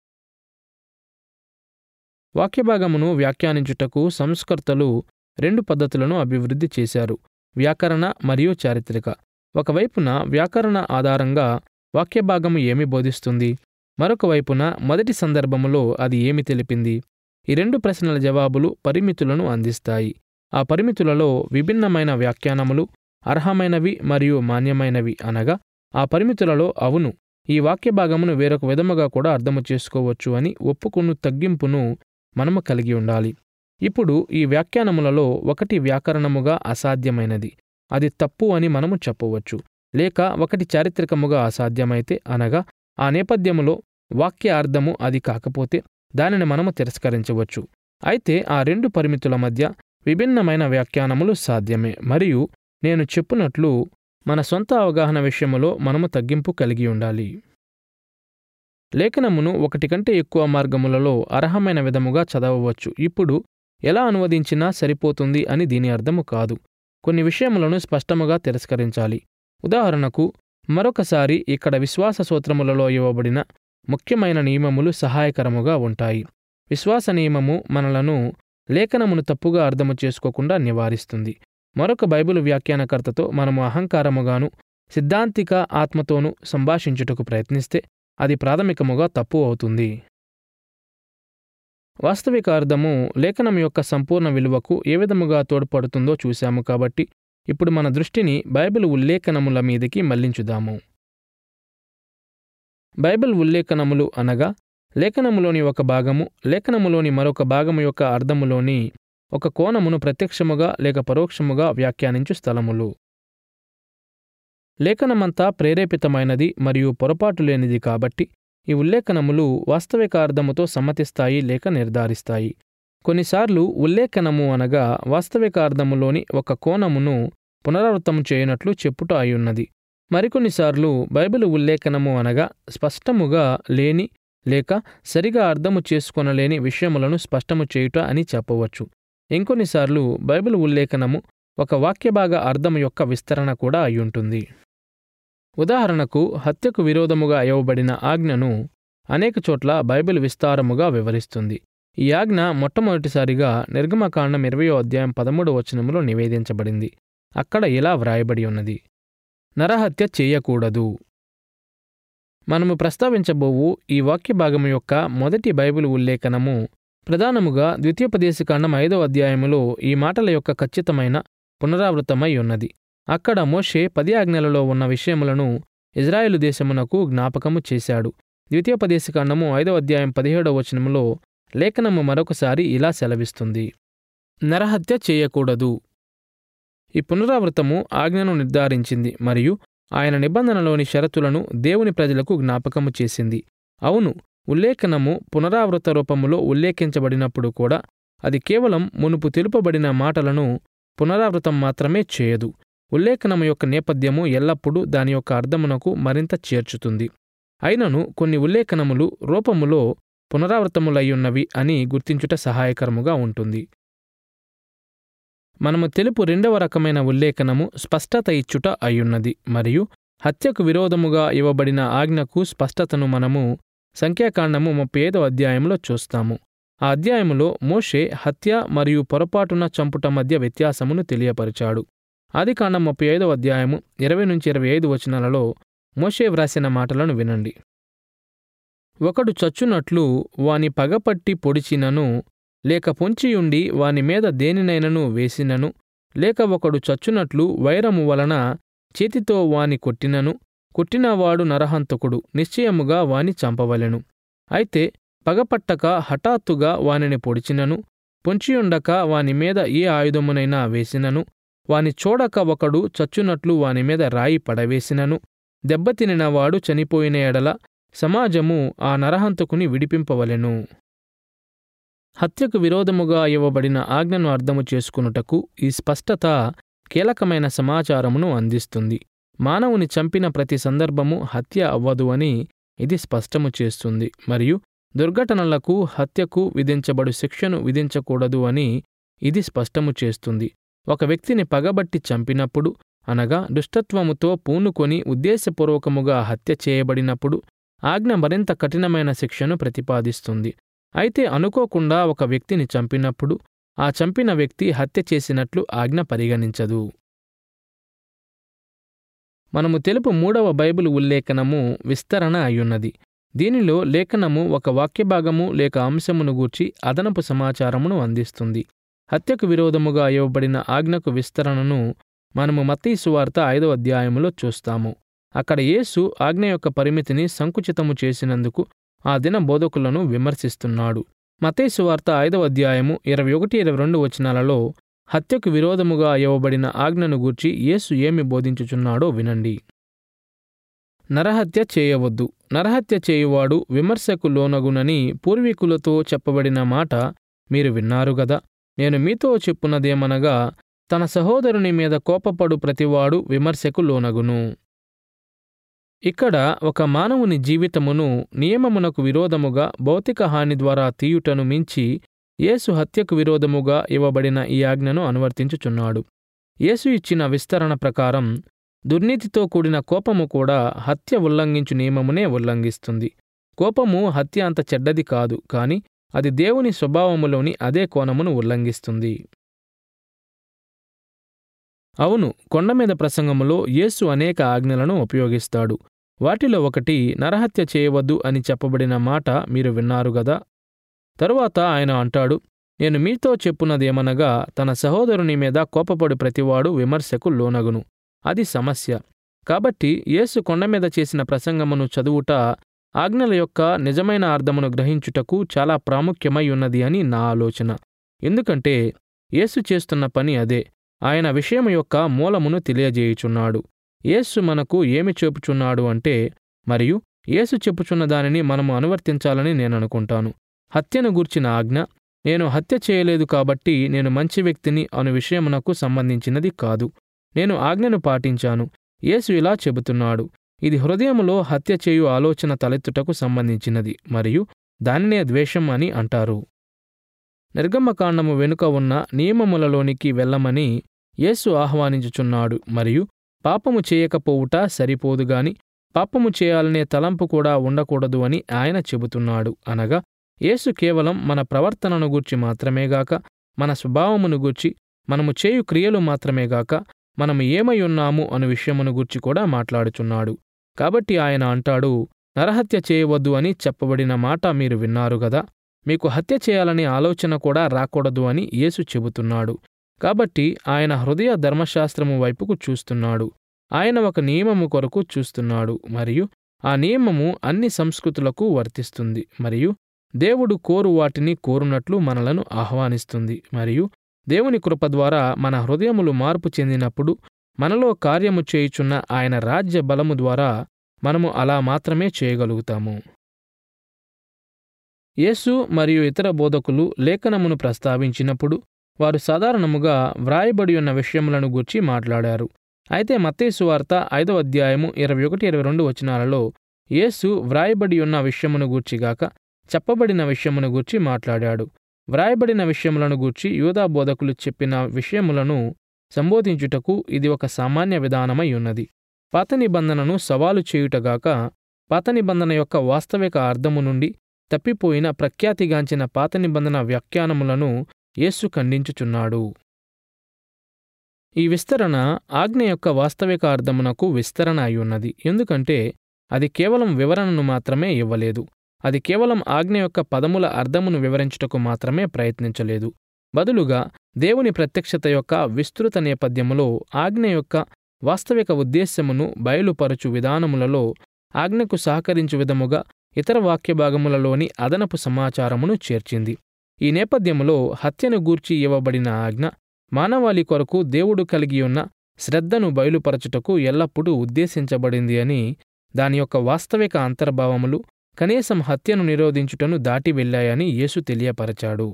వాక్యభాగమును వ్యాఖ్యానించుటకు సంస్కర్తలు రెండు పద్ధతులను అభివృద్ధి చేశారు: వ్యాకరణ మరియు చారిత్రక. ఒకవైపున వ్యాకరణ ఆధారంగా వాక్యభాగము ఏమి బోధిస్తుంది, మరొక వైపున మొదటి సందర్భములో అది ఏమి తెలిపింది. ఈ రెండు ప్రశ్నల జవాబులు పరిమితులను అందిస్తాయి. ఆ పరిమితులలో విభిన్నమైన వ్యాఖ్యానములు అర్హమైనవి మరియు మాన్యమైనవి అనగా ఆ పరిమితులలో అవును, ఈ వాక్యభాగమును వేరొక విధముగా కూడా అర్థము చేసుకోవచ్చు అని ఒప్పుకును తగ్గింపును మనము కలిగి ఉండాలి. ఇప్పుడు ఈ వ్యాఖ్యానములలో ఒకటి వ్యాకరణముగా అసాధ్యమైనది, అది తప్పు అని మనము చెప్పవచ్చు. లేక ఒకటి చారిత్రకముగా అసాధ్యమైతే అనగా ఆ నేపథ్యములో వాక్య అర్థము అది కాకపోతే దానిని మనము తిరస్కరించవచ్చు. అయితే ఆ రెండు పరిమితుల మధ్య విభిన్నమైన వ్యాఖ్యానములు సాధ్యమే. మరియు నేను చెప్పునట్లు మన సొంత అవగాహన విషయములో మనము తగ్గింపు కలిగి ఉండాలి. లేఖనమును ఒకటి కంటే ఎక్కువ మార్గములలో అర్హమైన విధముగా చదవవచ్చు. ఇప్పుడు ఎలా అనువదించినా సరిపోతుంది అని దీని అర్థము కాదు. కొన్ని విషయములను స్పష్టముగా తిరస్కరించాలి. ఉదాహరణకు, మరొకసారి ఇక్కడ విశ్వాస సూత్రములలో ఇవ్వబడిన ముఖ్యమైన నియమములు సహాయకరముగా ఉంటాయి. విశ్వాస నియమము మనలను లేఖనమును తప్పుగా అర్థము చేసుకోకుండా నివారిస్తుంది. మరొక బైబిలు వ్యాఖ్యానకర్తతో మనము అహంకారముగాను సిద్ధాంతిక ఆత్మతోనూ సంభాషించుటకు ప్రయత్నిస్తే అది ప్రాథమికముగా తప్పు అవుతుంది. వాస్తవిక అర్థము లేఖనం యొక్క సంపూర్ణ విలువకు ఏ విధముగా తోడ్పడుతుందో చూశాము. కాబట్టి ఇప్పుడు మన దృష్టిని బైబిల్ ఉల్లేఖనముల మీదకి మళ్లించుదాము. బైబిల్ ఉల్లేఖనములు అనగా లేఖనములోని ఒక భాగము లేఖనములోని మరొక భాగము యొక్క అర్థములోని ఒక కోణమును ప్రత్యక్షముగా లేక పరోక్షముగా వ్యాఖ్యానించు స్థలములు. లేఖనమంతా ప్రేరేపితమైనది మరియు పొరపాటు లేనిది కాబట్టి ఈ ఉల్లేఖనములు వాస్తవిక అర్థముతో సమ్మతిస్తాయి లేక నిర్ధారిస్తాయి. కొన్నిసార్లు ఉల్లేఖనము అనగా వాస్తవిక అర్థములోని ఒక కోణమును పునరావృతము చేయనట్లు చెప్పుట అయ్యున్నది. మరికొన్నిసార్లు బైబిలు ఉల్లేఖనము అనగా స్పష్టముగా లేని లేక సరిగా అర్థము చేసుకొనలేని విషయములను స్పష్టము చేయుట అని చెప్పవచ్చు. ఇంకొన్నిసార్లు బైబిల్ ఉల్లేఖనము ఒక వాక్యభాగ అర్థము యొక్క విస్తరణ కూడా అయ్యుంటుంది. ఉదాహరణకు, హత్యకు విరోధముగా ఇవ్వబడిన ఆజ్ఞను అనేక చోట్ల బైబిల్ విస్తారముగా వివరిస్తుంది. ఈ ఆజ్ఞ మొట్టమొదటిసారిగా నిర్గమకాండం ఇరవయో అధ్యాయం పదమూడవ వచనంలో నివేదించబడింది. అక్కడ ఇలా వ్రాయబడి ఉన్నది, నరహత్య చేయకూడదు. మనము ప్రస్తావించబోవు ఈ వాక్య భాగము యొక్క మొదటి బైబిల్ ఉల్లేఖనము ప్రధానముగా ద్వితీయోపదేశకాండం ఐదవ అధ్యాయములో ఈ మాటల యొక్క ఖచ్చితమైన పునరావృతమై ఉన్నది. అక్కడ మోషే పది ఆజ్ఞలలో ఉన్న విషయములను ఇజ్రాయేలు దేశమునకు జ్ఞాపకము చేశాడు. ద్వితీయోపదేశకాండము ఐదవ అధ్యాయం పదిహేడవ వచనములో లేఖనము మరొకసారి ఇలా సెలవిస్తుంది, నరహత్య చేయకూడదు. ఈ పునరావృతము ఆజ్ఞను నిర్ధారించింది మరియు ఆయన నిబంధనలోని షరతులను దేవుని ప్రజలకు జ్ఞాపకము చేసింది. అవును, ఉల్లేఖనము పునరావృత రూపములో ఉల్లేఖించబడినప్పుడు కూడా అది కేవలం మునుపు తెలుపబడిన మాటలను పునరావృతం మాత్రమే చేయదు. ఉల్లేఖనము యొక్క నేపథ్యము ఎల్లప్పుడూ దాని యొక్క అర్థమునకు మరింత చేర్చుతుంది. అయినను కొన్ని ఉల్లేఖనములు రూపములో పునరావృతములయ్యున్నవి అని గుర్తించుట సహాయకరముగా ఉంటుంది. మనము తెలుపు రెండవ రకమైన ఉల్లేఖనము స్పష్టత ఇచ్చుట అయ్యున్నది మరియు హత్యకు విరోధముగా ఇవ్వబడిన ఆజ్ఞకు స్పష్టతను మనము సంఖ్యాకాండము ముప్పై ఐదవ అధ్యాయంలో చూస్తాము. ఆ అధ్యాయములో మోషే హత్య మరియు పొరపాటున చంపుట మధ్య వ్యత్యాసమును తెలియపరిచాడు. ఆదికాండం ముప్పై ఐదవ అధ్యాయము ఇరవై నుంచి ఇరవై ఐదు వచనాలలో మోషే వ్రాసిన మాటలను వినండి. ఒకడు చచ్చునట్లు వాని పగపట్టి పొడిచినను, లేక పొంచియుండి వాని మీద దేనినైనను వేసినను, లేక ఒకడు చచ్చునట్లు వైరము వలన చేతితో వాని కొట్టినను, కొట్టినవాడు నరహంతకుడు, నిశ్చయముగా వాని చంపవలెను. అయితే పగపట్టక హఠాత్తుగా వానిని పొడిచినను, పొంచియుండక వాని మీద ఏ ఆయుధమునైనా వేసినను, వాని చూడక ఒకడు చచ్చునట్లు వాని మీద రాయి పడవేసినను, దెబ్బతినినవాడు చనిపోయిన ఎడల సమాజము ఆ నరహంతకుని విడిపింపవలెను. హత్యకు విరోధముగా ఇవ్వబడిన ఆజ్ఞను అర్థము చేసుకునుటకు ఈ స్పష్టత కీలకమైన సమాచారమును అందిస్తుంది. మానవుని చంపిన ప్రతి సందర్భము హత్య అవ్వదు అని ఇది స్పష్టము చేస్తుంది మరియు దుర్ఘటనలకు హత్యకు విధించబడు శిక్షను విధించకూడదు అని ఇది స్పష్టము చేస్తుంది. ఒక వ్యక్తిని పగబట్టి చంపినప్పుడు, అనగా దుష్టత్వముతో పూనుకొని ఉద్దేశపూర్వకముగా హత్య చేయబడినప్పుడు ఆజ్ఞ మరింత కఠినమైన శిక్షను ప్రతిపాదిస్తుంది. అయితే అనుకోకుండా ఒక వ్యక్తిని చంపినప్పుడు ఆ చంపిన వ్యక్తి హత్య చేసినట్లు ఆజ్ఞ పరిగణించదు. మనము తెలుపు మూడవ బైబిల్ ఉల్లేఖనము విస్తరణ అయ్యున్నది. దీనిలో లేఖనము ఒక వాక్యభాగము లేక అంశమును గూర్చి అదనపు సమాచారమును అందిస్తుంది. హత్యకు విరోధముగా ఇవ్వబడిన ఆజ్ఞకు విస్తరణను మనము మత్తయి సువార్త ఐదవ అధ్యాయములో చూస్తాము. అక్కడ యేసు ఆజ్ఞ యొక్క పరిమితిని సంకుచితము చేసినందుకు ఆ దిన బోధకులను విమర్శిస్తున్నాడు. మత్తయి సువార్త ఐదవ అధ్యాయము ఇరవై ఒకటి ఇరవై రెండు వచనాలలో హత్యకు విరోధముగా ఇవ్వబడిన ఆజ్ఞను గూర్చి యేసు ఏమి బోధించుచున్నాడో వినండి. నరహత్య చేయవద్దు. నరహత్య చేయువాడు విమర్శకు లోనగునని పూర్వీకులతో చెప్పబడిన మాట మీరు విన్నారు గదా. నేను మీతో చెప్పున్నదేమనగా, తన సహోదరుని మీద కోపపడు ప్రతివాడు విమర్శకు లోనగును. ఇక్కడ ఒక మానవుని జీవితమును నియమమునకు విరోధముగా భౌతిక హాని ద్వారా తీయుటను మించి యేసు హత్యకు విరోధముగా ఇవ్వబడిన ఈ ఆజ్ఞను అనువర్తించుచున్నాడు. యేసు ఇచ్చిన విస్తరణ ప్రకారం దుర్నీతితో కూడిన కోపము కూడా హత్య ఉల్లంఘించు నియమమునే ఉల్లంఘిస్తుంది. కోపము హత్య అంత చెడ్డది కాదు, కాని అది దేవుని స్వభావములోని అదే కోణమును ఉల్లంఘిస్తుంది. అవును, కొండమీద ప్రసంగములో యేసు అనేక ఆజ్ఞలను ఉపయోగిస్తాడు. వాటిలో ఒకటి నరహత్య చేయవద్దు అని చెప్పబడిన మాట మీరు విన్నారు గదా. తరువాత ఆయన అంటాడు, నేను మీతో చెప్పున్నదేమనగా, తన సహోదరుని మీద కోపపడు ప్రతివాడు విమర్శకు లోనగును. అది సమస్య. కాబట్టి యేసు కొండమీద చేసిన ప్రసంగమును చదువుట ఆజ్ఞల యొక్క నిజమైన అర్థమును గ్రహించుటకు చాలా ప్రాముఖ్యమై ఉన్నది అని నా ఆలోచన. ఎందుకంటే యేసు చేస్తున్న పని అదే. ఆయన విషయం యొక్క మూలమును తెలియజేయుచున్నాడు. యేసు మనకు ఏమి చెప్పుచున్నాడు అంటే, మరియు యేసు చెప్పుచున్న దానిని మనము అనువర్తించాలని నేననుకుంటాను. హత్యను గూర్చిన ఆజ్ఞ, నేను హత్య చేయలేదు కాబట్టి నేను మంచి వ్యక్తిని అను విషయమునకు సంబంధించినది కాదు. నేను ఆజ్ఞను పాటించాను. యేసు ఇలా చెబుతున్నాడు, ఇది హృదయములో హత్య చేయు ఆలోచన తలెత్తుటకు సంబంధించినది మరియు దానినే ద్వేషం అని అంటారు. నిర్గమకాండము వెనుక ఉన్న నియమములలోనికి వెళ్ళమని యేసు ఆహ్వానించుచున్నాడు మరియు పాపము చేయకపోవుట సరిపోదుగాని పాపము చేయాలనే తలంపు కూడా ఉండకూడదు అని ఆయన చెబుతున్నాడు. అనగా యేసు కేవలం మన ప్రవర్తనను గూర్చి మాత్రమేగాక, మన స్వభావమును గూర్చి, మనము చేయు క్రియలు మాత్రమేగాక, మనము ఏమై ఉన్నాము అను విషయమును గూర్చి కూడా మాట్లాడుచున్నాడు. కాబట్టి ఆయన అంటాడు, నరహత్య చేయవద్దు అని చెప్పబడిన మాట మీరు విన్నారు గదా, మీకు హత్య చేయాలనే ఆలోచన కూడా రాకూడదు అని యేసు చెబుతున్నాడు. కాబట్టి ఆయన హృదయ ధర్మశాస్త్రము వైపుకు చూస్తున్నాడు. ఆయన ఒక నియమము కొరకు చూస్తున్నాడు, మరియు ఆ నియమము అన్ని సంస్కృతులకు వర్తిస్తుంది, మరియు దేవుడు కోరు వాటిని కోరునట్లు మనలను ఆహ్వానిస్తుంది. మరియు దేవుని కృప ద్వారా మన హృదయములు మార్పు చెందినప్పుడు మనలో కార్యము చేయుచున్న ఆయన రాజ్య బలము ద్వారా మనము అలా మాత్రమే చేయగలుగుతాము. యేసు మరియు ఇతర బోధకులు లేఖనమును ప్రస్తావించినప్పుడు వారు సాధారణముగా వ్రాయబడి ఉన్న విషయములను గూర్చి మాట్లాడారు. అయితే మత్తయి సువార్త ఐదవ అధ్యాయము ఇరవై ఒకటి ఇరవై రెండు వచనాలలో యేసు వ్రాయబడి ఉన్న విషయమును గూర్చిగాక చెప్పబడిన విషయమును గూర్చి మాట్లాడాడు. వ్రాయబడిన విషయములను గూర్చి యూదా బోధకులు చెప్పిన విషయములను సంబోధించుటకు ఇది ఒక సామాన్య విధానమై ఉన్నది. పాత నిబంధనను సవాలు చేయుటగాక, పాత నిబంధన యొక్క వాస్తవిక అర్థము నుండి తప్పిపోయిన ప్రఖ్యాతిగాంచిన పాత నిబంధన వ్యాఖ్యానములను యేసు ఖండించుచున్నాడు. ఈ విస్తరణ ఆజ్ఞ యొక్క వాస్తవిక అర్థమునకు విస్తరణ అయ్యున్నది. ఎందుకంటే అది కేవలం వివరణను మాత్రమే ఇవ్వలేదు. అది కేవలం ఆజ్ఞ యొక్క పదముల అర్థమును వివరించుటకు మాత్రమే ప్రయత్నించలేదు. బదులుగా దేవుని ప్రత్యక్షత యొక్క విస్తృత నేపథ్యములో ఆజ్ఞ యొక్క వాస్తవిక ఉద్దేశ్యమును బయలుపరచు విధానములలో ఆజ్ఞకు సహకరించు విధముగా ఇతర వాక్యభాగములలోని అదనపు సమాచారమును చేర్చింది. ఈ నేపథ్యములో హత్యను గూర్చి ఇవ్వబడిన ఆజ్ఞ మానవాళి కొరకు దేవుడు కలిగియున్న శ్రద్ధను బయలుపరచుటకు ఎల్లప్పుడూ ఉద్దేశించబడింది అని, దాని యొక్క వాస్తవిక అంతర్భావములు కనీసం హత్యను నిరోధించుటను దాటి వెళ్ళాయని యేసు తెలియపరచాడు.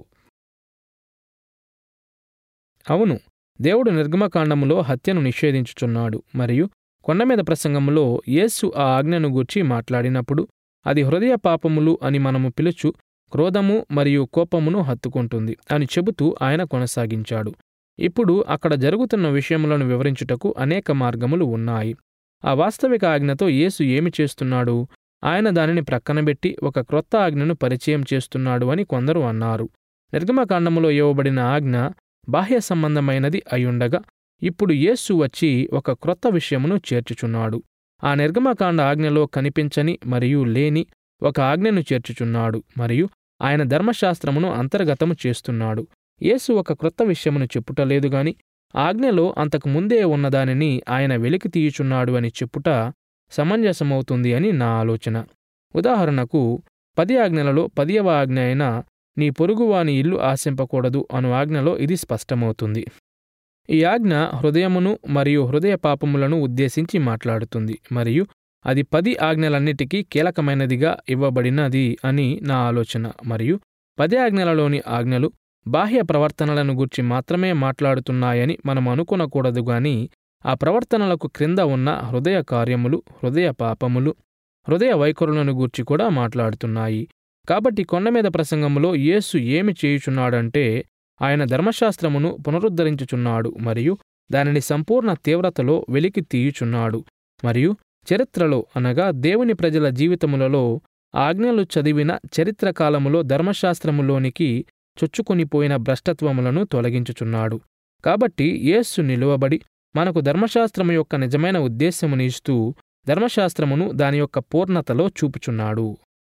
అవును, దేవుడు నిర్గమకాండములో హత్యను నిషేధించుచున్నాడు, మరియు కొండమీద ప్రసంగములో యేసు ఆ ఆజ్ఞను గూర్చి మాట్లాడినప్పుడు అది హృదయ పాపములు అని మనము పిలుచు క్రోధము మరియు కోపమును హత్తుకుంటుంది అని చెబుతూ ఆయన కొనసాగించాడు. ఇప్పుడు అక్కడ జరుగుతున్న విషయములను వివరించుటకు అనేక మార్గములు ఉన్నాయి. ఆ వాస్తవిక ఆజ్ఞతో యేసు ఏమి చేస్తున్నాడు? ఆయన దానిని ప్రక్కనబెట్టి ఒక క్రొత్త ఆజ్ఞను పరిచయం చేస్తున్నాడు అని కొందరు అన్నారు. నిర్గమకాండములో ఇవ్వబడిన ఆజ్ఞ బాహ్య సంబంధమైనది అయ్యుండగా ఇప్పుడు యేసు వచ్చి ఒక క్రొత్త విషయమును చేర్చుచున్నాడు. ఆ నిర్గమకాండ ఆజ్ఞలో కనిపించని మరియు లేని ఒక ఆజ్ఞను చేర్చుచున్నాడు, మరియు ఆయన ధర్మశాస్త్రమును అంతర్గతము చేస్తున్నాడు. యేసు ఒక క్రొత్త విషయమును చెప్పుటలేదు గాని ఆజ్ఞలో అంతకు ముందే ఉన్నదానిని ఆయన వెలికి తీయుచున్నాడు అని చెప్పుట సమంజసమవుతుంది అని నా ఆలోచన. ఉదాహరణకు, పది ఆజ్ఞలలో పదియవ ఆజ్ఞ అయిన నీ పొరుగువాని ఇల్లు ఆశింపకూడదు అను ఆజ్ఞలో ఇది స్పష్టమవుతుంది. ఈ ఆజ్ఞ హృదయమును మరియు హృదయ పాపములను ఉద్దేశించి మాట్లాడుతుంది, మరియు అది పది ఆజ్ఞలన్నిటికీ కీలకమైనదిగా ఇవ్వబడినది అని నా ఆలోచన. మరియు పది ఆజ్ఞలలోని ఆజ్ఞలు బాహ్య ప్రవర్తనలను గూర్చి మాత్రమే మాట్లాడుతున్నాయని మనం అనుకొనకూడదు గాని ఆ ప్రవర్తనలకు క్రింద ఉన్న హృదయ కార్యములు, హృదయ పాపములు, హృదయ వైఖరులను గూర్చి కూడా మాట్లాడుతున్నాయి. కాబట్టి కొండమీద ప్రసంగములో యేసు ఏమి చేయుచున్నాడంటే ఆయన ధర్మశాస్త్రమును పునరుద్ధరించుచున్నాడు మరియు దానిని సంపూర్ణ తీవ్రతలో వెలికి తీయుచున్నాడు. మరియు చరిత్రలో అనగా దేవుని ప్రజల జీవితములలో ఆజ్ఞలు చదివిన చరిత్ర కాలములో ధర్మశాస్త్రములోనికి చొచ్చుకొనిపోయిన భ్రష్టత్వములను తొలగించుచున్నాడు. కాబట్టి యేసు నిలువబడి మనకు ధర్మశాస్త్రము యొక్క నిజమైన ఉద్దేశ్యమును ఇస్తూ ధర్మశాస్త్రమును దాని యొక్క పూర్ణతలో చూపుచున్నాడు.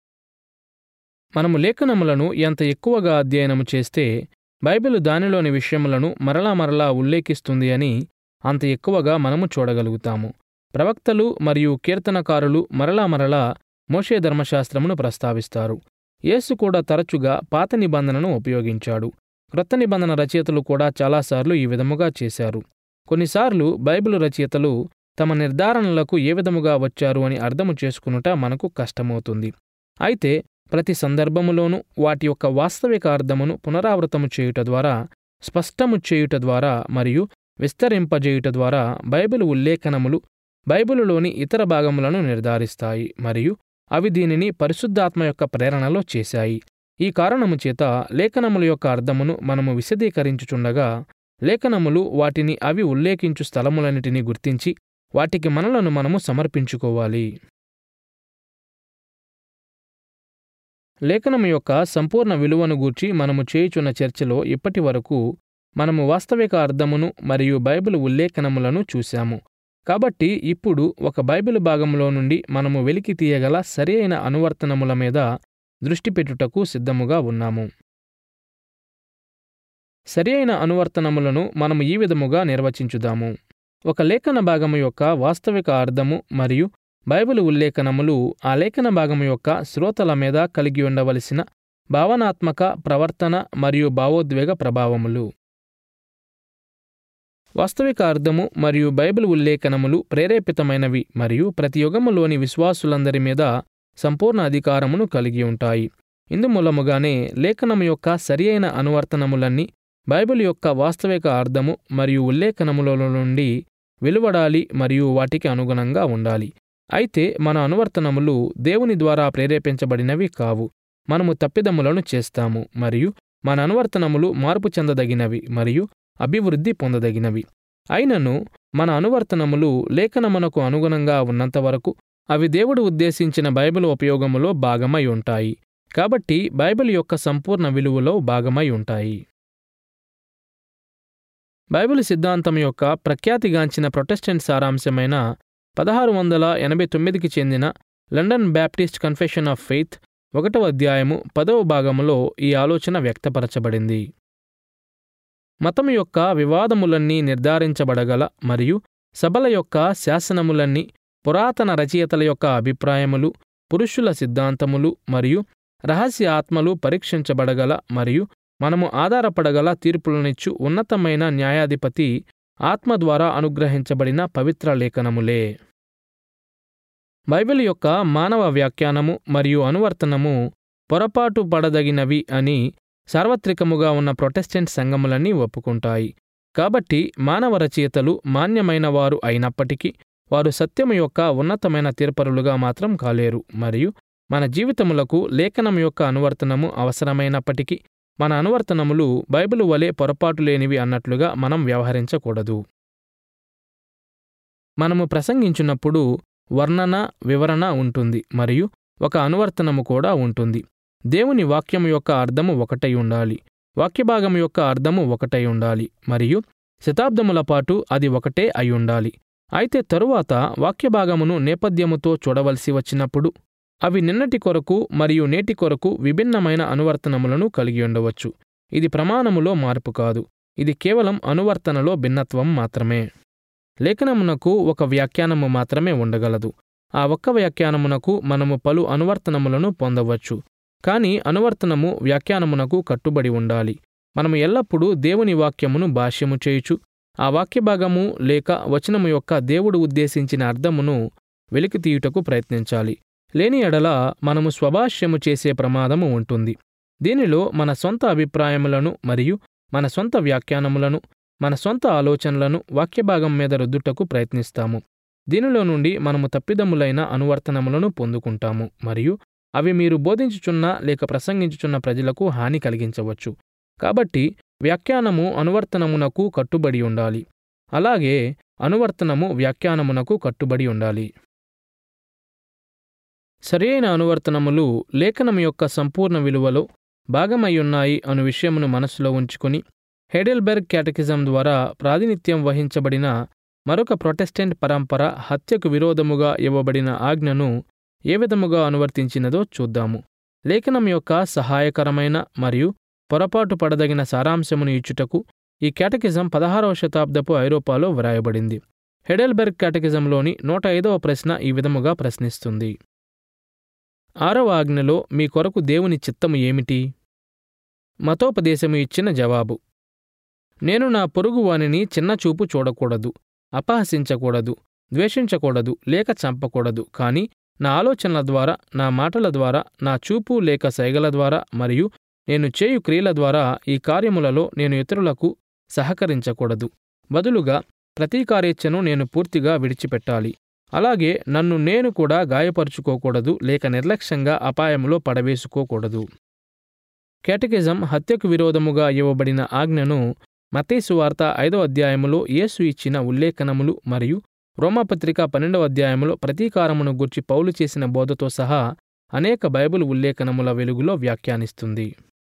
మనము లేఖనములను ఎంత ఎక్కువగా అధ్యయనము చేస్తే బైబిలు దానిలోని విషయములను మరలా మరలా ఉల్లేఖిస్తుంది అని అంత ఎక్కువగా మనము చూడగలుగుతాము. ప్రవక్తలు మరియు కీర్తనకారులు మరలా మరలా మోషే ధర్మశాస్త్రమును ప్రస్తావిస్తారు. యేసు కూడా తరచుగా పాత నిబంధనను ఉపయోగించాడు. క్రొత్త నిబంధన రచయితలు కూడా చాలాసార్లు ఈ విధముగా చేశారు. కొన్నిసార్లు బైబిలు రచయితలు తమ నిర్ధారణలకు ఏ విధముగా వచ్చారు అని అర్థము చేసుకునుట మనకు కష్టమవుతుంది. అయితే ప్రతి సందర్భములోనూ వాటి యొక్క వాస్తవిక అర్థమును పునరావృతము చేయుట ద్వారా, స్పష్టము చేయుట ద్వారా మరియు విస్తరింపజేయుట ద్వారా బైబిలు ఉల్లేఖనములు బైబిలులోని ఇతర భాగములను నిర్ధారిస్తాయి మరియు అవి దీనిని పరిశుద్ధాత్మ యొక్క ప్రేరణలో చేశాయి. ఈ కారణము చేత లేఖనముల యొక్క అర్థమును మనము విశదీకరించుచుండగా లేఖనములు వాటిని అవి ఉల్లేఖించు స్థలములన్నిటినీ గుర్తించి వాటికి మనలను మనము సమర్పించుకోవాలి. లేఖనం యొక్క సంపూర్ణ విలువను గూర్చి మనము చేయుచున్న చర్చలో ఇప్పటి వరకు మనము వాస్తవిక అర్థమును మరియు బైబిల్ ఉల్లేఖనములను చూశాము. కాబట్టి ఇప్పుడు ఒక బైబిల్ భాగంలో నుండి మనము వెలికి తీయగల సరి అయిన అనువర్తనముల మీద దృష్టి పెట్టుటకు సిద్ధముగా ఉన్నాము. సరి అయిన అనువర్తనములను మనము ఈ విధముగా నిర్వచించుదాము. ఒక లేఖన భాగము యొక్క వాస్తవిక అర్థము మరియు బైబిల్ ఉల్లేఖనములు ఆ లేఖన భాగము యొక్క శ్రోతల మీద కలిగి ఉండవలసిన భావనాత్మక, ప్రవర్తన మరియు భావోద్వేగ ప్రభావములు. వాస్తవిక అర్థము మరియు బైబిల్ ఉల్లేఖనములు ప్రేరేపితమైనవి మరియు ప్రతి యుగములోని విశ్వాసులందరి మీద సంపూర్ణ అధికారమును కలిగి ఉంటాయి. ఇందుమూలముగానే లేఖనము యొక్క సరి అయిన అనువర్తనములన్నీ బైబిల్ యొక్క వాస్తవిక అర్థము మరియు ఉల్లేఖనముల నుండి వెలువడాలి మరియు వాటికి అనుగుణంగా ఉండాలి. అయితే మన అనువర్తనములు దేవుని ద్వారా ప్రేరేపించబడినవి కావు. మనము తప్పిదములను చేస్తాము మరియు మన అనువర్తనములు మార్పు చెందదగినవి మరియు అభివృద్ధి పొందదగినవి. అయినను మన అనువర్తనములు లేఖనమునకు అనుగుణంగా ఉన్నంతవరకు అవి దేవుడు ఉద్దేశించిన బైబిల్ ఉపయోగములో భాగమై ఉంటాయి. కాబట్టి బైబిల్ యొక్క సంపూర్ణ విలువలో భాగమై ఉంటాయి. బైబిల్ సిద్ధాంతం యొక్క ప్రఖ్యాతిగాంచిన ప్రొటెస్టెంట్ సారాంశమైన పదహారు వందల ఎనభై తొమ్మిదికి చెందిన London Baptist confession of faith ఒకటవ అధ్యాయము పదవ భాగములో ఈ ఆలోచన వ్యక్తపరచబడింది. మతము యొక్క వివాదములన్నీ నిర్ధారించబడగల మరియు సభల యొక్క శాసనములన్నీ పురాతన రచయితల యొక్క అభిప్రాయములు, పురుషుల సిద్ధాంతములు మరియు రహస్య ఆత్మలు పరీక్షించబడగల మరియు మనము ఆధారపడగల తీర్పులనిచ్చు ఉన్నతమైన న్యాయాధిపతి ఆత్మ ద్వారా అనుగ్రహించబడిన పవిత్ర లేఖనములే. బైబిల్ యొక్క మానవ వ్యాఖ్యానము మరియు అనువర్తనము పొరపాటు పడదగినవి అని సార్వత్రికముగా ఉన్న ప్రొటెస్టెంట్ సంఘములన్నీ ఒప్పుకుంటాయి. కాబట్టి మానవ రచయితలు మాన్యమైన వారు అయినప్పటికీ వారు సత్యము యొక్క ఉన్నతమైన తీర్పరులుగా మాత్రం కాలేరు. మరియు మన జీవితములకు లేఖనం యొక్క అనువర్తనము అవసరమైనప్పటికీ మన అనువర్తనములు బైబిలు వలె పొరపాటు లేనివి అన్నట్లుగా మనం వ్యవహరించకూడదు. మనము ప్రసంగించినప్పుడు వర్ణన, వివరణ ఉంటుంది మరియు ఒక అనువర్తనము కూడా ఉంటుంది. దేవుని వాక్యము యొక్క అర్థము ఒకటై ఉండాలి, వాక్యభాగము యొక్క అర్థము ఒకటై ఉండాలి మరియు శతాబ్దముల పాటు అది ఒకటే అయి ఉండాలి. అయితే తరువాత వాక్యభాగమును నేపథ్యముతో చూడవలసి వచ్చినప్పుడు అవి నిన్నటి కొరకు మరియు నేటి కొరకు విభిన్నమైన అనువర్తనములను కలిగి ఉండవచ్చు. ఇది ప్రమాణములో మార్పు కాదు, ఇది కేవలం అనువర్తనలో భిన్నత్వం మాత్రమే. లేఖనమునకు ఒక వ్యాఖ్యానము మాత్రమే ఉండగలదు. ఆ ఒక్క వ్యాఖ్యానమునకు మనము పలు అనువర్తనములను పొందవచ్చు, కానీ అనువర్తనము వ్యాఖ్యానమునకు కట్టుబడి ఉండాలి. మనము ఎల్లప్పుడూ దేవుని వాక్యమును భాష్యము చేయుచు ఆ వాక్యభాగము లేక వచనము యొక్క దేవుడు ఉద్దేశించిన అర్థమును వెలికితీయుటకు ప్రయత్నించాలి. లేని ఎడల మనము స్వభాష్యము చేసే ప్రమాదము ఉంటుంది. దీనిలో మన సొంత అభిప్రాయములను మరియు మన సొంత వ్యాఖ్యానములను, మన సొంత ఆలోచనలను వాక్యభాగం మీద రుద్దుటకు ప్రయత్నిస్తాము. దీనిలో నుండి మనము తప్పిదములైన అనువర్తనములను పొందుకుంటాము మరియు అవి మీరు బోధించుచున్న లేక ప్రసంగించుచున్న ప్రజలకు హాని కలిగించవచ్చు. కాబట్టి వ్యాఖ్యానము అనువర్తనమునకు కట్టుబడి ఉండాలి, అలాగే అనువర్తనము వ్యాఖ్యానమునకు కట్టుబడి ఉండాలి. సరియైన అనువర్తనములు లేఖనము యొక్క సంపూర్ణ విలువలో భాగమయ్యున్నాయి అను విషయమును మనసులో ఉంచుకుని హెడెల్బెర్గ్ క్యాటకిజం ద్వారా ప్రాతినిధ్యం వహించబడిన మరొక ప్రొటెస్టెంట్ పరంపర హత్యకు విరోధముగా ఇవ్వబడిన ఆజ్ఞను ఏ విధముగా అనువర్తించినదో చూద్దాము. లేఖనం యొక్క సహాయకరమైన మరియు పొరపాటు పడదగిన సారాంశమును ఇచ్చుటకు ఈ క్యాటకిజం పదహారవ శతాబ్దపు ఐరోపాలో వ్రాయబడింది. హెడెల్బెర్గ్ క్యాటకిజంలోని నూట ఐదవ ప్రశ్న ఈ విధముగా ప్రశ్నిస్తుంది: ఆరవ ఆజ్ఞలో మీ కొరకు దేవుని చిత్తము ఏమిటి? మతోపదేశము ఇచ్చిన జవాబు: నేను నా పొరుగువానిని చిన్నచూపు చూడకూడదు, అపహసించకూడదు, ద్వేషించకూడదు లేక చంపకూడదు. కానీ నా ఆలోచనల ద్వారా, నా మాటల ద్వారా, నా చూపు లేక సైగల ద్వారా మరియు నేను చేయు క్రియల ద్వారా ఈ కార్యములలో నేను ఇతరులకు సహకరించకూడదు. బదులుగా ప్రతీకారేచ్ఛను నేను పూర్తిగా విడిచిపెట్టాలి. అలాగే నన్ను నేను కూడా గాయపరుచుకోకూడదు లేక నిర్లక్ష్యంగా అపాయములో పడవేసుకోకూడదు. కేటకిజం హత్యకు విరోధముగా ఇవ్వబడిన ఆజ్ఞను మత్తయి సువార్త ఐదవ అధ్యాయములో యేసు ఇచ్చిన ఉల్లేఖనములు మరియు రోమాపత్రిక పన్నెండవ అధ్యాయములో ప్రతీకారమును గూర్చి పౌలు చేసిన బోధతో సహా అనేక బైబిల్ ఉల్లేఖనముల వెలుగులో వ్యాఖ్యానిస్తుంది.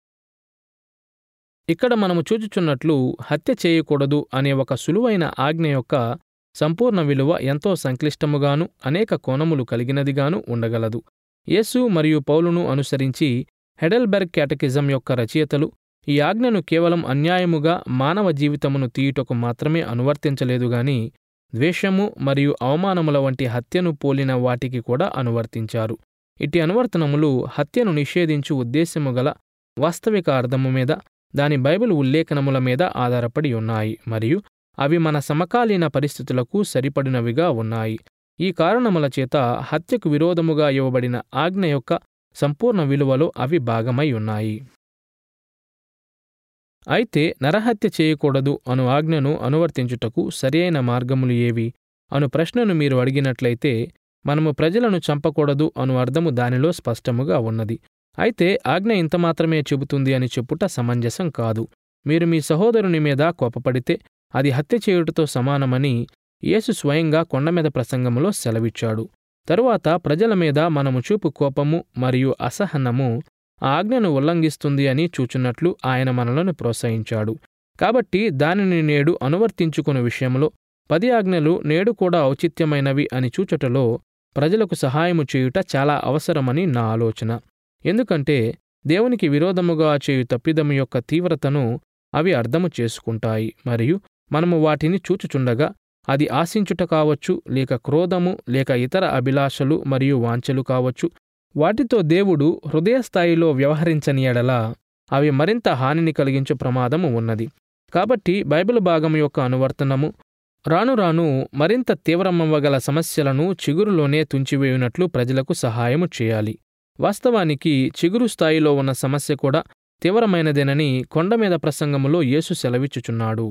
ఇక్కడ మనము చూచుచున్నట్లు హత్య చేయకూడదు అనే ఒక సులువైన ఆజ్ఞ యొక్క సంపూర్ణ విలువ ఎంతో సంక్లిష్టముగాను అనేక కోణములు కలిగినదిగాను ఉండగలదు. యేసు మరియు పౌలును అనుసరించి హెడెల్బెర్గ్ క్యాటకిజం యొక్క రచయితలు ఈ ఆజ్ఞను కేవలం అన్యాయముగా మానవ జీవితమును తీయుటకు మాత్రమే అనువర్తించలేదుగాని ద్వేషము మరియు అవమానముల వంటి హత్యను పోలిన వాటికి కూడా అనువర్తించారు. ఇట్టి అనువర్తనములు హత్యను నిషేధించు ఉద్దేశము గల వాస్తవిక అర్థము మీద, దాని బైబిల్ ఉల్లేఖనముల మీద ఆధారపడి ఉన్నాయి మరియు అవి మన సమకాలీన పరిస్థితులకు సరిపడినవిగా ఉన్నాయి. ఈ కారణముల చేత హత్యకు విరోధముగా ఇవ్వబడిన ఆజ్ఞ యొక్క సంపూర్ణ విలువలో అవి భాగమై ఉన్నాయి. అయితే నరహత్య చేయకూడదు అను ఆజ్ఞను అనువర్తించుటకు సరియైన మార్గములు ఏవి అను ప్రశ్నను మీరు అడిగినట్లయితే, మనము ప్రజలను చంపకూడదు అను అర్థము దానిలో స్పష్టముగా ఉన్నది. అయితే ఆజ్ఞ ఇంత మాత్రమే చెబుతుంది అని చెప్పుట సమంజసం కాదు. మీరు మీ సహోదరుని మీద కోపపడితే అది హత్య చేయుటతో సమానమని యేసు స్వయంగా కొండమీద ప్రసంగములో సెలవిచ్చాడు. తరువాత ప్రజల మీద మనము చూపు కోపము మరియు అసహనము ఆ ఆజ్ఞను ఉల్లంఘిస్తుంది అని చూచున్నట్లు ఆయన మనలను ప్రోత్సహించాడు. కాబట్టి దానిని నేడు అనువర్తించుకునే విషయంలో పది ఆజ్ఞలు నేడు కూడా ఔచిత్యమైనవి అని చూచుటలో ప్రజలకు సహాయము చేయుట చాలా అవసరమని నా ఆలోచన. ఎందుకంటే దేవునికి విరోధముగా చేయు తప్పిదము యొక్క తీవ్రతను అవి అర్థము చేసుకుంటాయి మరియు మనము వాటిని చూచుచుండగా అది ఆశించుట కావచ్చు, లేక క్రోధము, లేక ఇతర అభిలాషలు మరియు వాంఛలు కావచ్చు, వాటితో దేవుడు హృదయస్థాయిలో వ్యవహరించని ఎడల అవి మరింత హానిని కలిగించు ప్రమాదము ఉన్నది. కాబట్టి బైబిల్ భాగం యొక్క అనువర్తనము రాను రాను మరింత తీవ్రమవ్వగల సమస్యలను చిగురులోనే తుంచివేయునట్లు ప్రజలకు సహాయము చేయాలి. వాస్తవానికి చిగురు స్థాయిలో ఉన్న సమస్య కూడా తీవ్రమైనదేనని కొండమీద ప్రసంగములో యేసు సెలవిచ్చుచున్నాడు.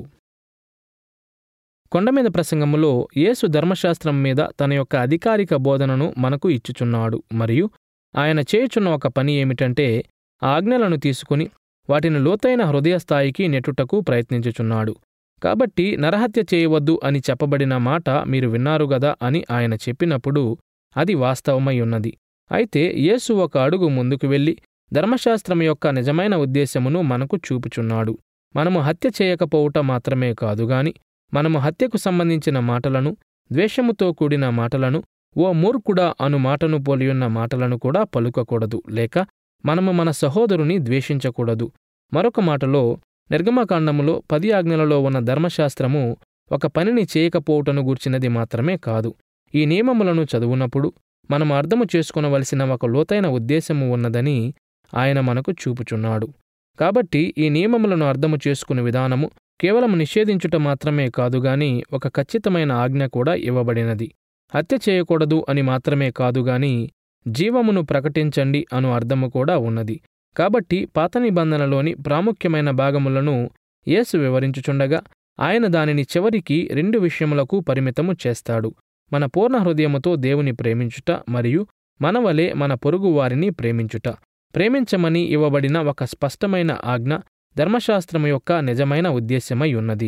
కొండమీద ప్రసంగములో యేసు ధర్మశాస్త్రం మీద తన యొక్క అధికారిక బోధనను మనకు ఇచ్చుచున్నాడు మరియు ఆయన చేయుచున్న ఒక పని ఏమిటంటే ఆజ్ఞలను తీసుకుని వాటిని లోతైన హృదయస్థాయికి నెట్టుటకు ప్రయత్నించుచున్నాడు. కాబట్టి నరహత్య చేయవద్దు అని చెప్పబడిన మాట మీరు విన్నారు గదా అని ఆయన చెప్పినప్పుడు అది వాస్తవమై ఉన్నది. అయితే యేసు ఒక అడుగు ముందుకు వెళ్ళి ధర్మశాస్త్రం యొక్క నిజమైన ఉద్దేశమును మనకు చూపుచున్నాడు. మనము హత్య చేయకపోవుట మాత్రమే కాదుగాని మనము హత్యకు సంబంధించిన మాటలను, ద్వేషముతో కూడిన మాటలను, ఓ మూర్ఖుడా అను మాటను పోలియున్న మాటలను కూడా పలుకకూడదు, లేక మనము మన సహోదరుని ద్వేషించకూడదు. మరొక మాటలో నిర్గమకాండములో పది ఆజ్ఞలలో ఉన్న ధర్మశాస్త్రము ఒక పనిని చేయకపోవుటను గూర్చినది మాత్రమే కాదు. ఈ నియమములను చదువునప్పుడు మనము అర్థము చేసుకొనవలసిన ఒక లోతైన ఉద్దేశము ఉన్నదని ఆయన మనకు చూపుచున్నాడు. కాబట్టి ఈ నియమములను అర్థము చేసుకునే విధానము కేవలం నిషేధించుట మాత్రమే కాదుగాని ఒక ఖచ్చితమైన ఆజ్ఞ కూడా ఇవ్వబడినది. హత్య చేయకూడదు అని మాత్రమే కాదుగాని జీవమును ప్రకటించండి అను అర్థము కూడా ఉన్నది. కాబట్టి పాత నిబంధనలోని ప్రాముఖ్యమైన భాగములను యేసు వివరించుచుండగా ఆయన దానిని చివరికి రెండు విషయములకు పరిమితము చేస్తాడు: మన పూర్ణ హృదయముతో దేవుని ప్రేమించుట మరియు మనవలే మన పొరుగు వారిని ప్రేమించుట. ప్రేమించమని ఇవ్వబడిన ఒక స్పష్టమైన ఆజ్ఞ ధర్మశాస్త్రము యొక్క నిజమైన ఉద్దేశ్యమై ఉన్నది.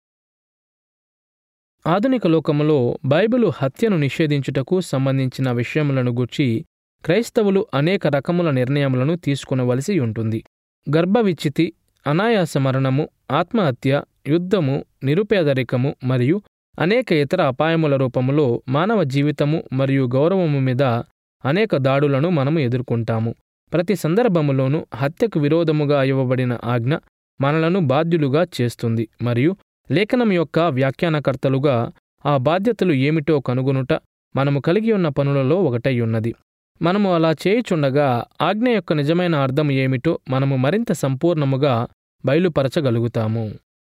ఆధునిక లోకములో బైబిలు హత్యను నిషేధించుటకు సంబంధించిన విషయములను గూర్చి క్రైస్తవులు అనేక రకముల నిర్ణయములను తీసుకునవలసి ఉంటుంది. గర్భవిచ్ఛితి, అనాయాస మరణము, ఆత్మహత్య, యుద్ధము, నిరుపేదరికము మరియు అనేక ఇతర అపాయముల రూపములో మానవ జీవితము మరియు గౌరవము మీద అనేక దాడులను మనము ఎదుర్కొంటాము. ప్రతి సందర్భములోనూ హత్యకు విరోధముగా ఇవ్వబడిన ఆజ్ఞ మనలను బాధ్యులుగా చేస్తుంది మరియు లేఖనం యొక్క వ్యాఖ్యానకర్తలుగా ఆ బాధ్యతలు ఏమిటో కనుగొనుట మనము కలిగి ఉన్న పనులలో ఒకటై ఉన్నది. మనము అలా చేయుచుండగా ఆజ్ఞ యొక్క నిజమైన అర్థం ఏమిటో మనము మరింత సంపూర్ణముగా బయలుపరచగలుగుతాము.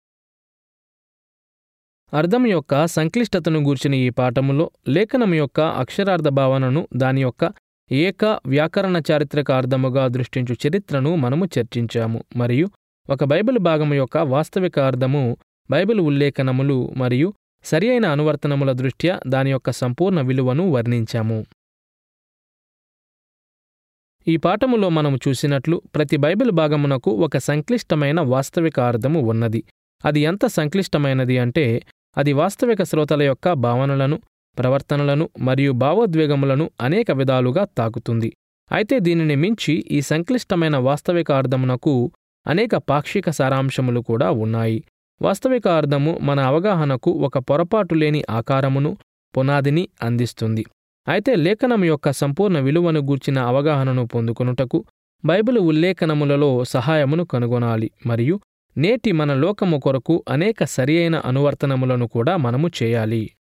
అర్థం యొక్క సంక్లిష్టతను గూర్చిన ఈ పాఠములో లేఖనం యొక్క అక్షరార్థ భావనను, దాని యొక్క ఏక వ్యాకరణ చారిత్రక అర్థముగా దృష్టించు చరిత్రను మనము చర్చించాము మరియు ఒక బైబిల్ భాగము యొక్క వాస్తవిక అర్థము, బైబిల్ ఉల్లేఖనములు మరియు సరియైన అనువర్తనముల దృష్ట్యా దాని యొక్క సంపూర్ణ విలువను వర్ణించాము. ఈ పాఠములో మనము చూసినట్లు ప్రతి బైబిల్ భాగమునకు ఒక సంక్లిష్టమైన వాస్తవిక అర్థము ఉన్నది. అది ఎంత సంక్లిష్టమైనది అంటే అది వాస్తవిక శ్రోతల యొక్క భావనలను, ప్రవర్తనలను మరియు భావోద్వేగములను అనేక విధాలుగా తాకుతుంది. అయితే దీనిని మించి ఈ సంక్లిష్టమైన వాస్తవిక అర్థమునకు అనేక పాక్షిక సారాంశములు కూడా ఉన్నాయి. వాస్తవిక అర్థము మన అవగాహనకు ఒక పొరపాటు లేని ఆకారమును, పునాదిని అందిస్తుంది. అయితే లేఖనం యొక్క సంపూర్ణ విలువను గూర్చిన అవగాహనను పొందుకొనుటకు బైబిలు ఉల్లేఖనములలో సహాయమును కనుగొనాలి మరియు నేటి మన లోకము కొరకు అనేక సరియైన అనువర్తనములను కూడా మనము చేయాలి.